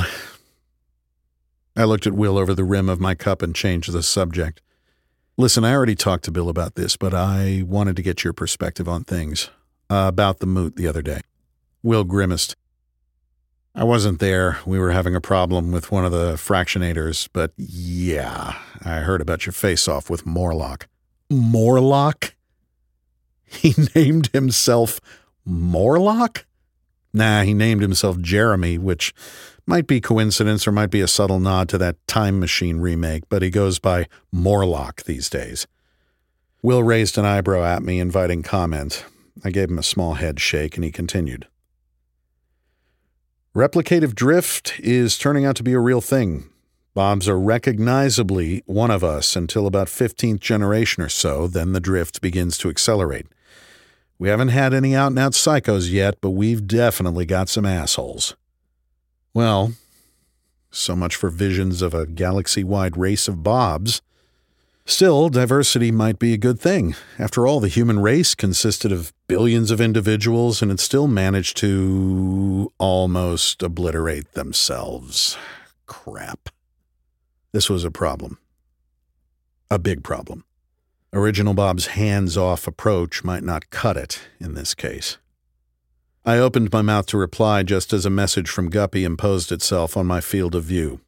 I looked at Will over the rim of my cup and changed the subject. Listen, I already talked to Bill about this, but I wanted to get your perspective on things. About the moot the other day. Will grimaced. I wasn't there. We were having a problem with one of the fractionators, but yeah, I heard about your face-off with Morlock. Morlock? He named himself Morlock? Nah, he named himself Jeremy, which might be coincidence or might be a subtle nod to that Time Machine remake, but he goes by Morlock these days. Will raised an eyebrow at me, inviting comment. I gave him a small head shake, and he continued. Replicative drift is turning out to be a real thing. Bobs are recognizably one of us until about 15th generation or so, then the drift begins to accelerate. We haven't had any out-and-out psychos yet, but we've definitely got some assholes. Well, so much for visions of a galaxy-wide race of Bobs. Still, diversity might be a good thing. After all, the human race consisted of billions of individuals, and it still managed to almost obliterate themselves. Crap. This was a problem. A big problem. Original Bob's hands-off approach might not cut it in this case. I opened my mouth to reply just as a message from Guppy imposed itself on my field of view.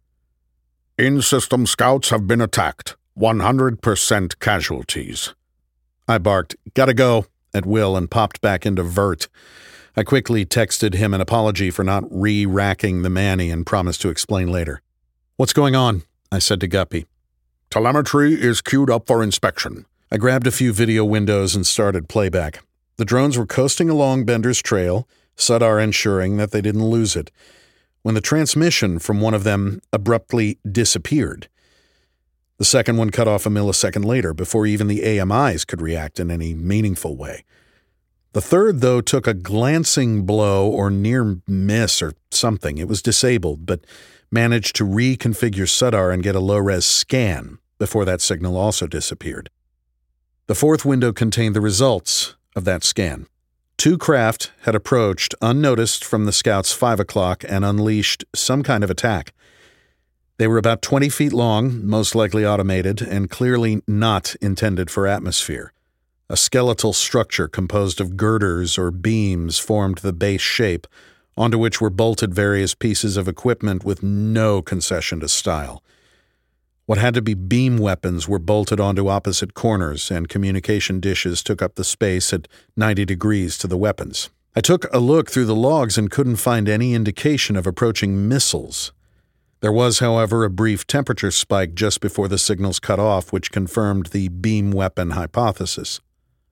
In-system scouts have been attacked. 100% casualties. I barked, "Gotta go," at Will and popped back into Vert. I quickly texted him an apology for not re-racking the Manny and promised to explain later. "What's going on?" I said to Guppy. Telemetry is queued up for inspection. I grabbed a few video windows and started playback. The drones were coasting along Bender's trail, Sudar ensuring that they didn't lose it, when the transmission from one of them abruptly disappeared. The second one cut off a millisecond later, before even the AMIs could react in any meaningful way. The third, though, took a glancing blow or near miss or something. It was disabled, but managed to reconfigure Sudar and get a low-res scan before that signal also disappeared. The fourth window contained the results of that scan. 2 craft had approached unnoticed from the scouts' 5 o'clock and unleashed some kind of attack. They were about 20 feet long, most likely automated, and clearly not intended for atmosphere. A skeletal structure composed of girders or beams formed the base shape, onto which were bolted various pieces of equipment with no concession to style. What had to be beam weapons were bolted onto opposite corners, and communication dishes took up the space at 90 degrees to the weapons. I took a look through the logs and couldn't find any indication of approaching missiles. There was, however, a brief temperature spike just before the signals cut off, which confirmed the beam weapon hypothesis.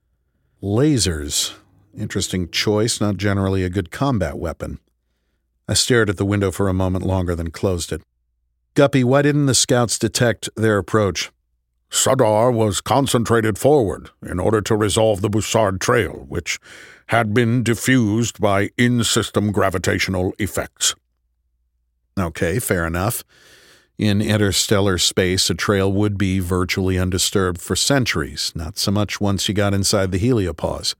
Lasers. Interesting choice, not generally a good combat weapon. I stared at the window for a moment longer, then closed it. Guppy, why didn't the scouts detect their approach? Sudar was concentrated forward in order to resolve the Bussard Trail, which had been diffused by in-system gravitational effects. Okay, fair enough. In interstellar space, a trail would be virtually undisturbed for centuries, not so much once you got inside the heliopause.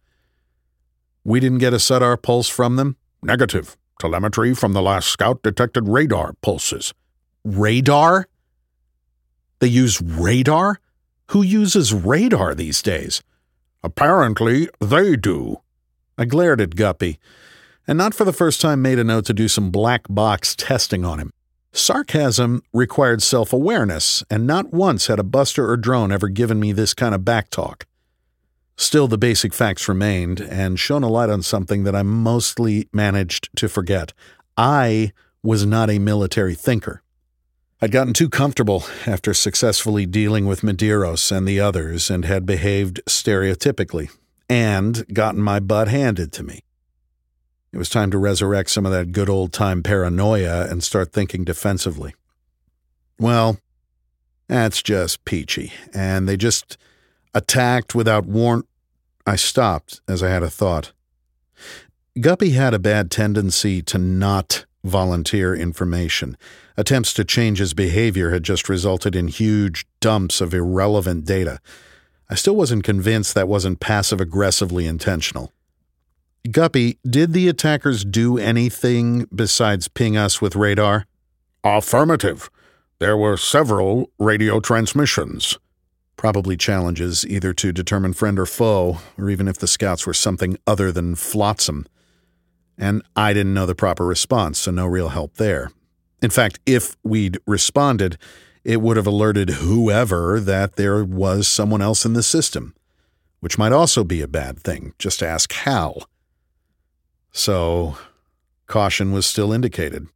We didn't get a Sudar pulse from them? Negative. Telemetry from the last scout detected radar pulses. Radar? They use radar? Who uses radar these days? Apparently, they do. I glared at Guppy. and not for the first time made a note to do some black box testing on him. Sarcasm required self-awareness, and not once had a buster or drone ever given me this kind of backtalk. Still, the basic facts remained, and shone a light on something that I mostly managed to forget. I was not a military thinker. I'd gotten too comfortable after successfully dealing with Medeiros and the others, and had behaved stereotypically, and gotten my butt handed to me. It was time to resurrect some of that good old-time paranoia and start thinking defensively. Well, that's just peachy, and they just attacked without warrant. I stopped as I had a thought. Guppy had a bad tendency to not volunteer information. Attempts to change his behavior had just resulted in huge dumps of irrelevant data. I still wasn't convinced that wasn't passive-aggressively intentional. Guppy, did the attackers do anything besides ping us with radar? Affirmative. There were several radio transmissions. Probably challenges either to determine friend or foe, or even if the scouts were something other than flotsam. And I didn't know the proper response, so no real help there. In fact, if we'd responded, it would have alerted whoever that there was someone else in the system, which might also be a bad thing. Just ask how. So, caution was still indicated.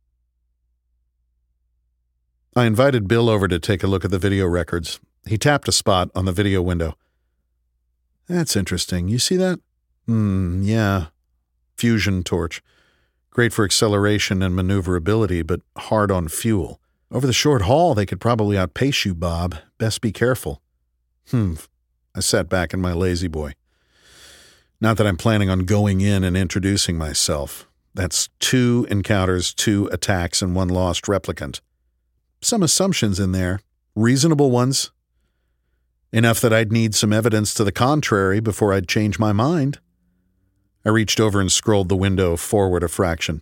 I invited Bill over to take a look at the video records. He tapped a spot on the video window. That's interesting. You see that? Yeah. Fusion torch. Great for acceleration and maneuverability, but hard on fuel. Over the short haul, they could probably outpace you, Bob. Best be careful. I sat back in my lazy boy. Not that I'm planning on going in and introducing myself. That's 2 encounters, 2 attacks, and 1 lost replicant. Some assumptions in there. Reasonable ones. Enough that I'd need some evidence to the contrary before I'd change my mind. I reached over and scrolled the window forward a fraction.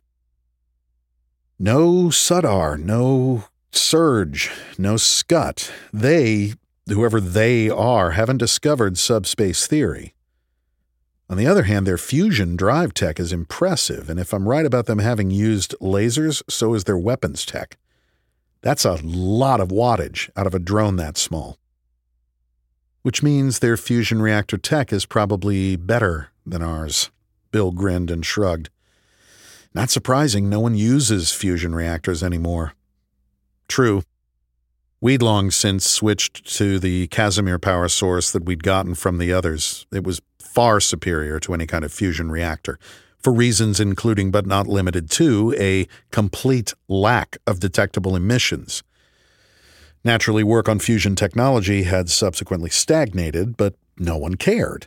No Sudar, no Surge, no Scut. They, whoever they are, haven't discovered subspace theory. On the other hand, their fusion drive tech is impressive, and if I'm right about them having used lasers, so is their weapons tech. That's a lot of wattage out of a drone that small. Which means their fusion reactor tech is probably better than ours. Bill grinned and shrugged. Not surprising, no one uses fusion reactors anymore. True. We'd long since switched to the Casimir power source that we'd gotten from the others. It was far superior to any kind of fusion reactor, for reasons including but not limited to a complete lack of detectable emissions. Naturally, work on fusion technology had subsequently stagnated, but no one cared.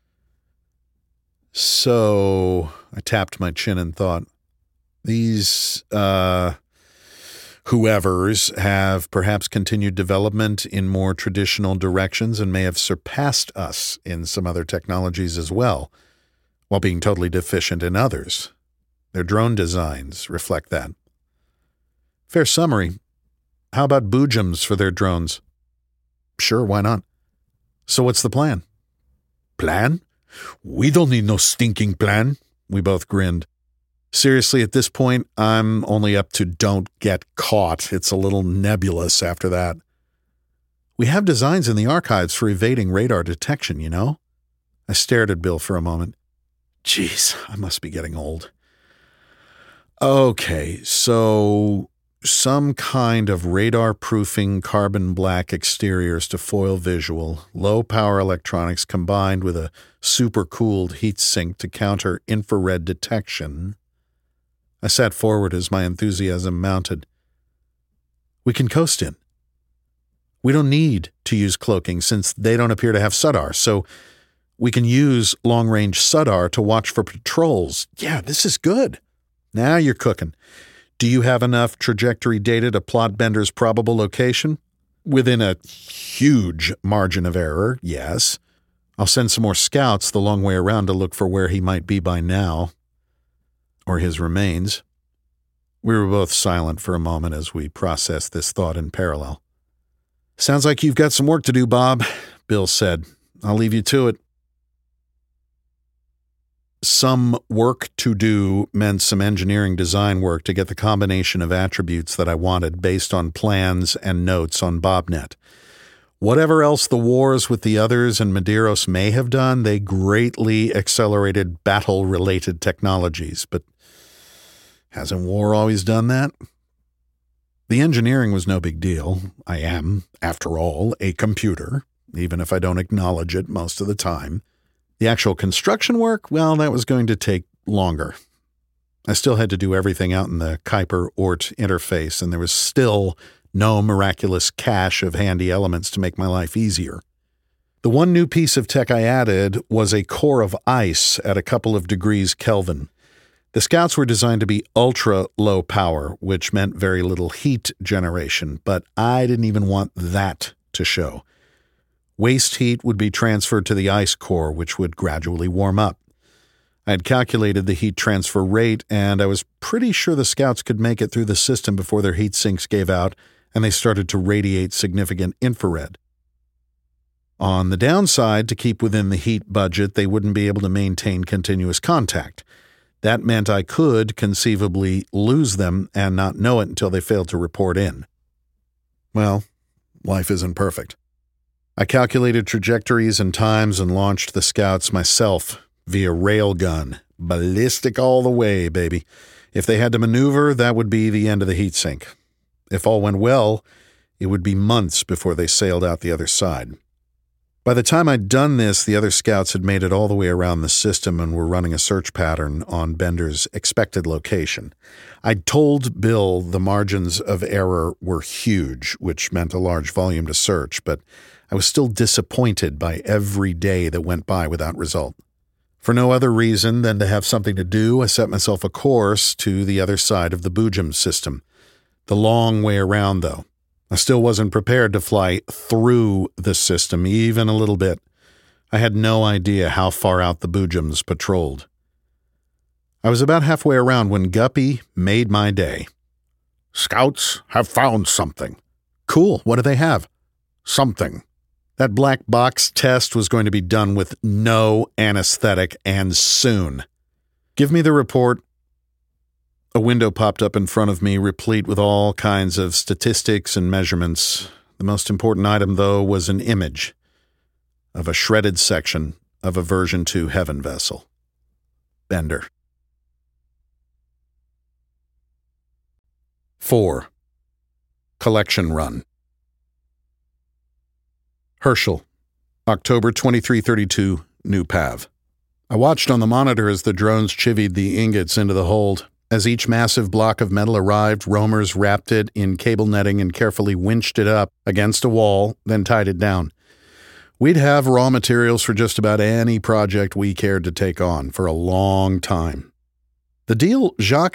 So, I tapped my chin and thought, these, whoever's have perhaps continued development in more traditional directions and may have surpassed us in some other technologies as well, while being totally deficient in others. Their drone designs reflect that. Fair summary. How about Boojums for their drones? Sure, why not? So what's the plan? Plan? We don't need no stinking plan. We both grinned. Seriously, at this point, I'm only up to don't get caught. It's a little nebulous after that. We have designs in the archives for evading radar detection, you know? I stared at Bill for a moment. Jeez, I must be getting old. Okay, so some kind of radar-proofing carbon black exteriors to foil visual, low-power electronics combined with a super-cooled heat sink to counter infrared detection. I sat forward as my enthusiasm mounted. We can coast in. We don't need to use cloaking since they don't appear to have Sudar, so we can use long-range Sudar to watch for patrols. Yeah, this is good. Now you're cooking. Do you have enough trajectory data to plot Bender's probable location? Within a huge margin of error, yes. I'll send some more scouts the long way around to look for where he might be by now. Or his remains. We were both silent for a moment as we processed this thought in parallel. Sounds like you've got some work to do, Bob, Bill said. I'll leave you to it. some work to do meant some engineering design work to get the combination of attributes that I wanted based on plans and notes on BobNet. Whatever else the wars with the others and Medeiros may have done, they greatly accelerated battle-related technologies. But hasn't war always done that? The engineering was no big deal. I am, after all, a computer, even if I don't acknowledge it most of the time. The actual construction work, well, that was going to take longer. I still had to do everything out in the Kuiper-Oort interface, and there was still no miraculous cache of handy elements to make my life easier. The one new piece of tech I added was a core of ice at a couple of degrees Kelvin. The Scouts were designed to be ultra-low power, which meant very little heat generation, but I didn't even want that to show. Waste heat would be transferred to the ice core, which would gradually warm up. I had calculated the heat transfer rate, and I was pretty sure the Scouts could make it through the system before their heat sinks gave out and they started to radiate significant infrared. On the downside, to keep within the heat budget, they wouldn't be able to maintain continuous contact. That meant I could conceivably lose them and not know it until they failed to report in. Well, life isn't perfect. I calculated trajectories and times and launched the Scouts myself via railgun. Ballistic all the way, baby. If they had to maneuver, that would be the end of the heat sink. If all went well, it would be months before they sailed out the other side. By the time I'd done this, the other Scouts had made it all the way around the system and were running a search pattern on Bender's expected location. I'd told Bill the margins of error were huge, which meant a large volume to search, but I was still disappointed by every day that went by without result. For no other reason than to have something to do, I set myself a course to the other side of the Boojum system. The long way around, though. I still wasn't prepared to fly through the system, even a little bit. I had no idea how far out the Boojums patrolled. I was about halfway around when Guppy made my day. Scouts have found something. Cool, what do they have? Something. That black box test was going to be done with no anesthetic, and soon. Give me the report. A window popped up in front of me, replete with all kinds of statistics and measurements. The most important item, though, was an image of a shredded section of a version 2 Heaven vessel. Bender. 4. Collection Run. Herschel, October 2332, New Pav. I watched on the monitor as the drones chivied the ingots into the hold. As each massive block of metal arrived, roamers wrapped it in cable netting and carefully winched it up against a wall, then tied it down. We'd have raw materials for just about any project we cared to take on for a long time. The deal Jacques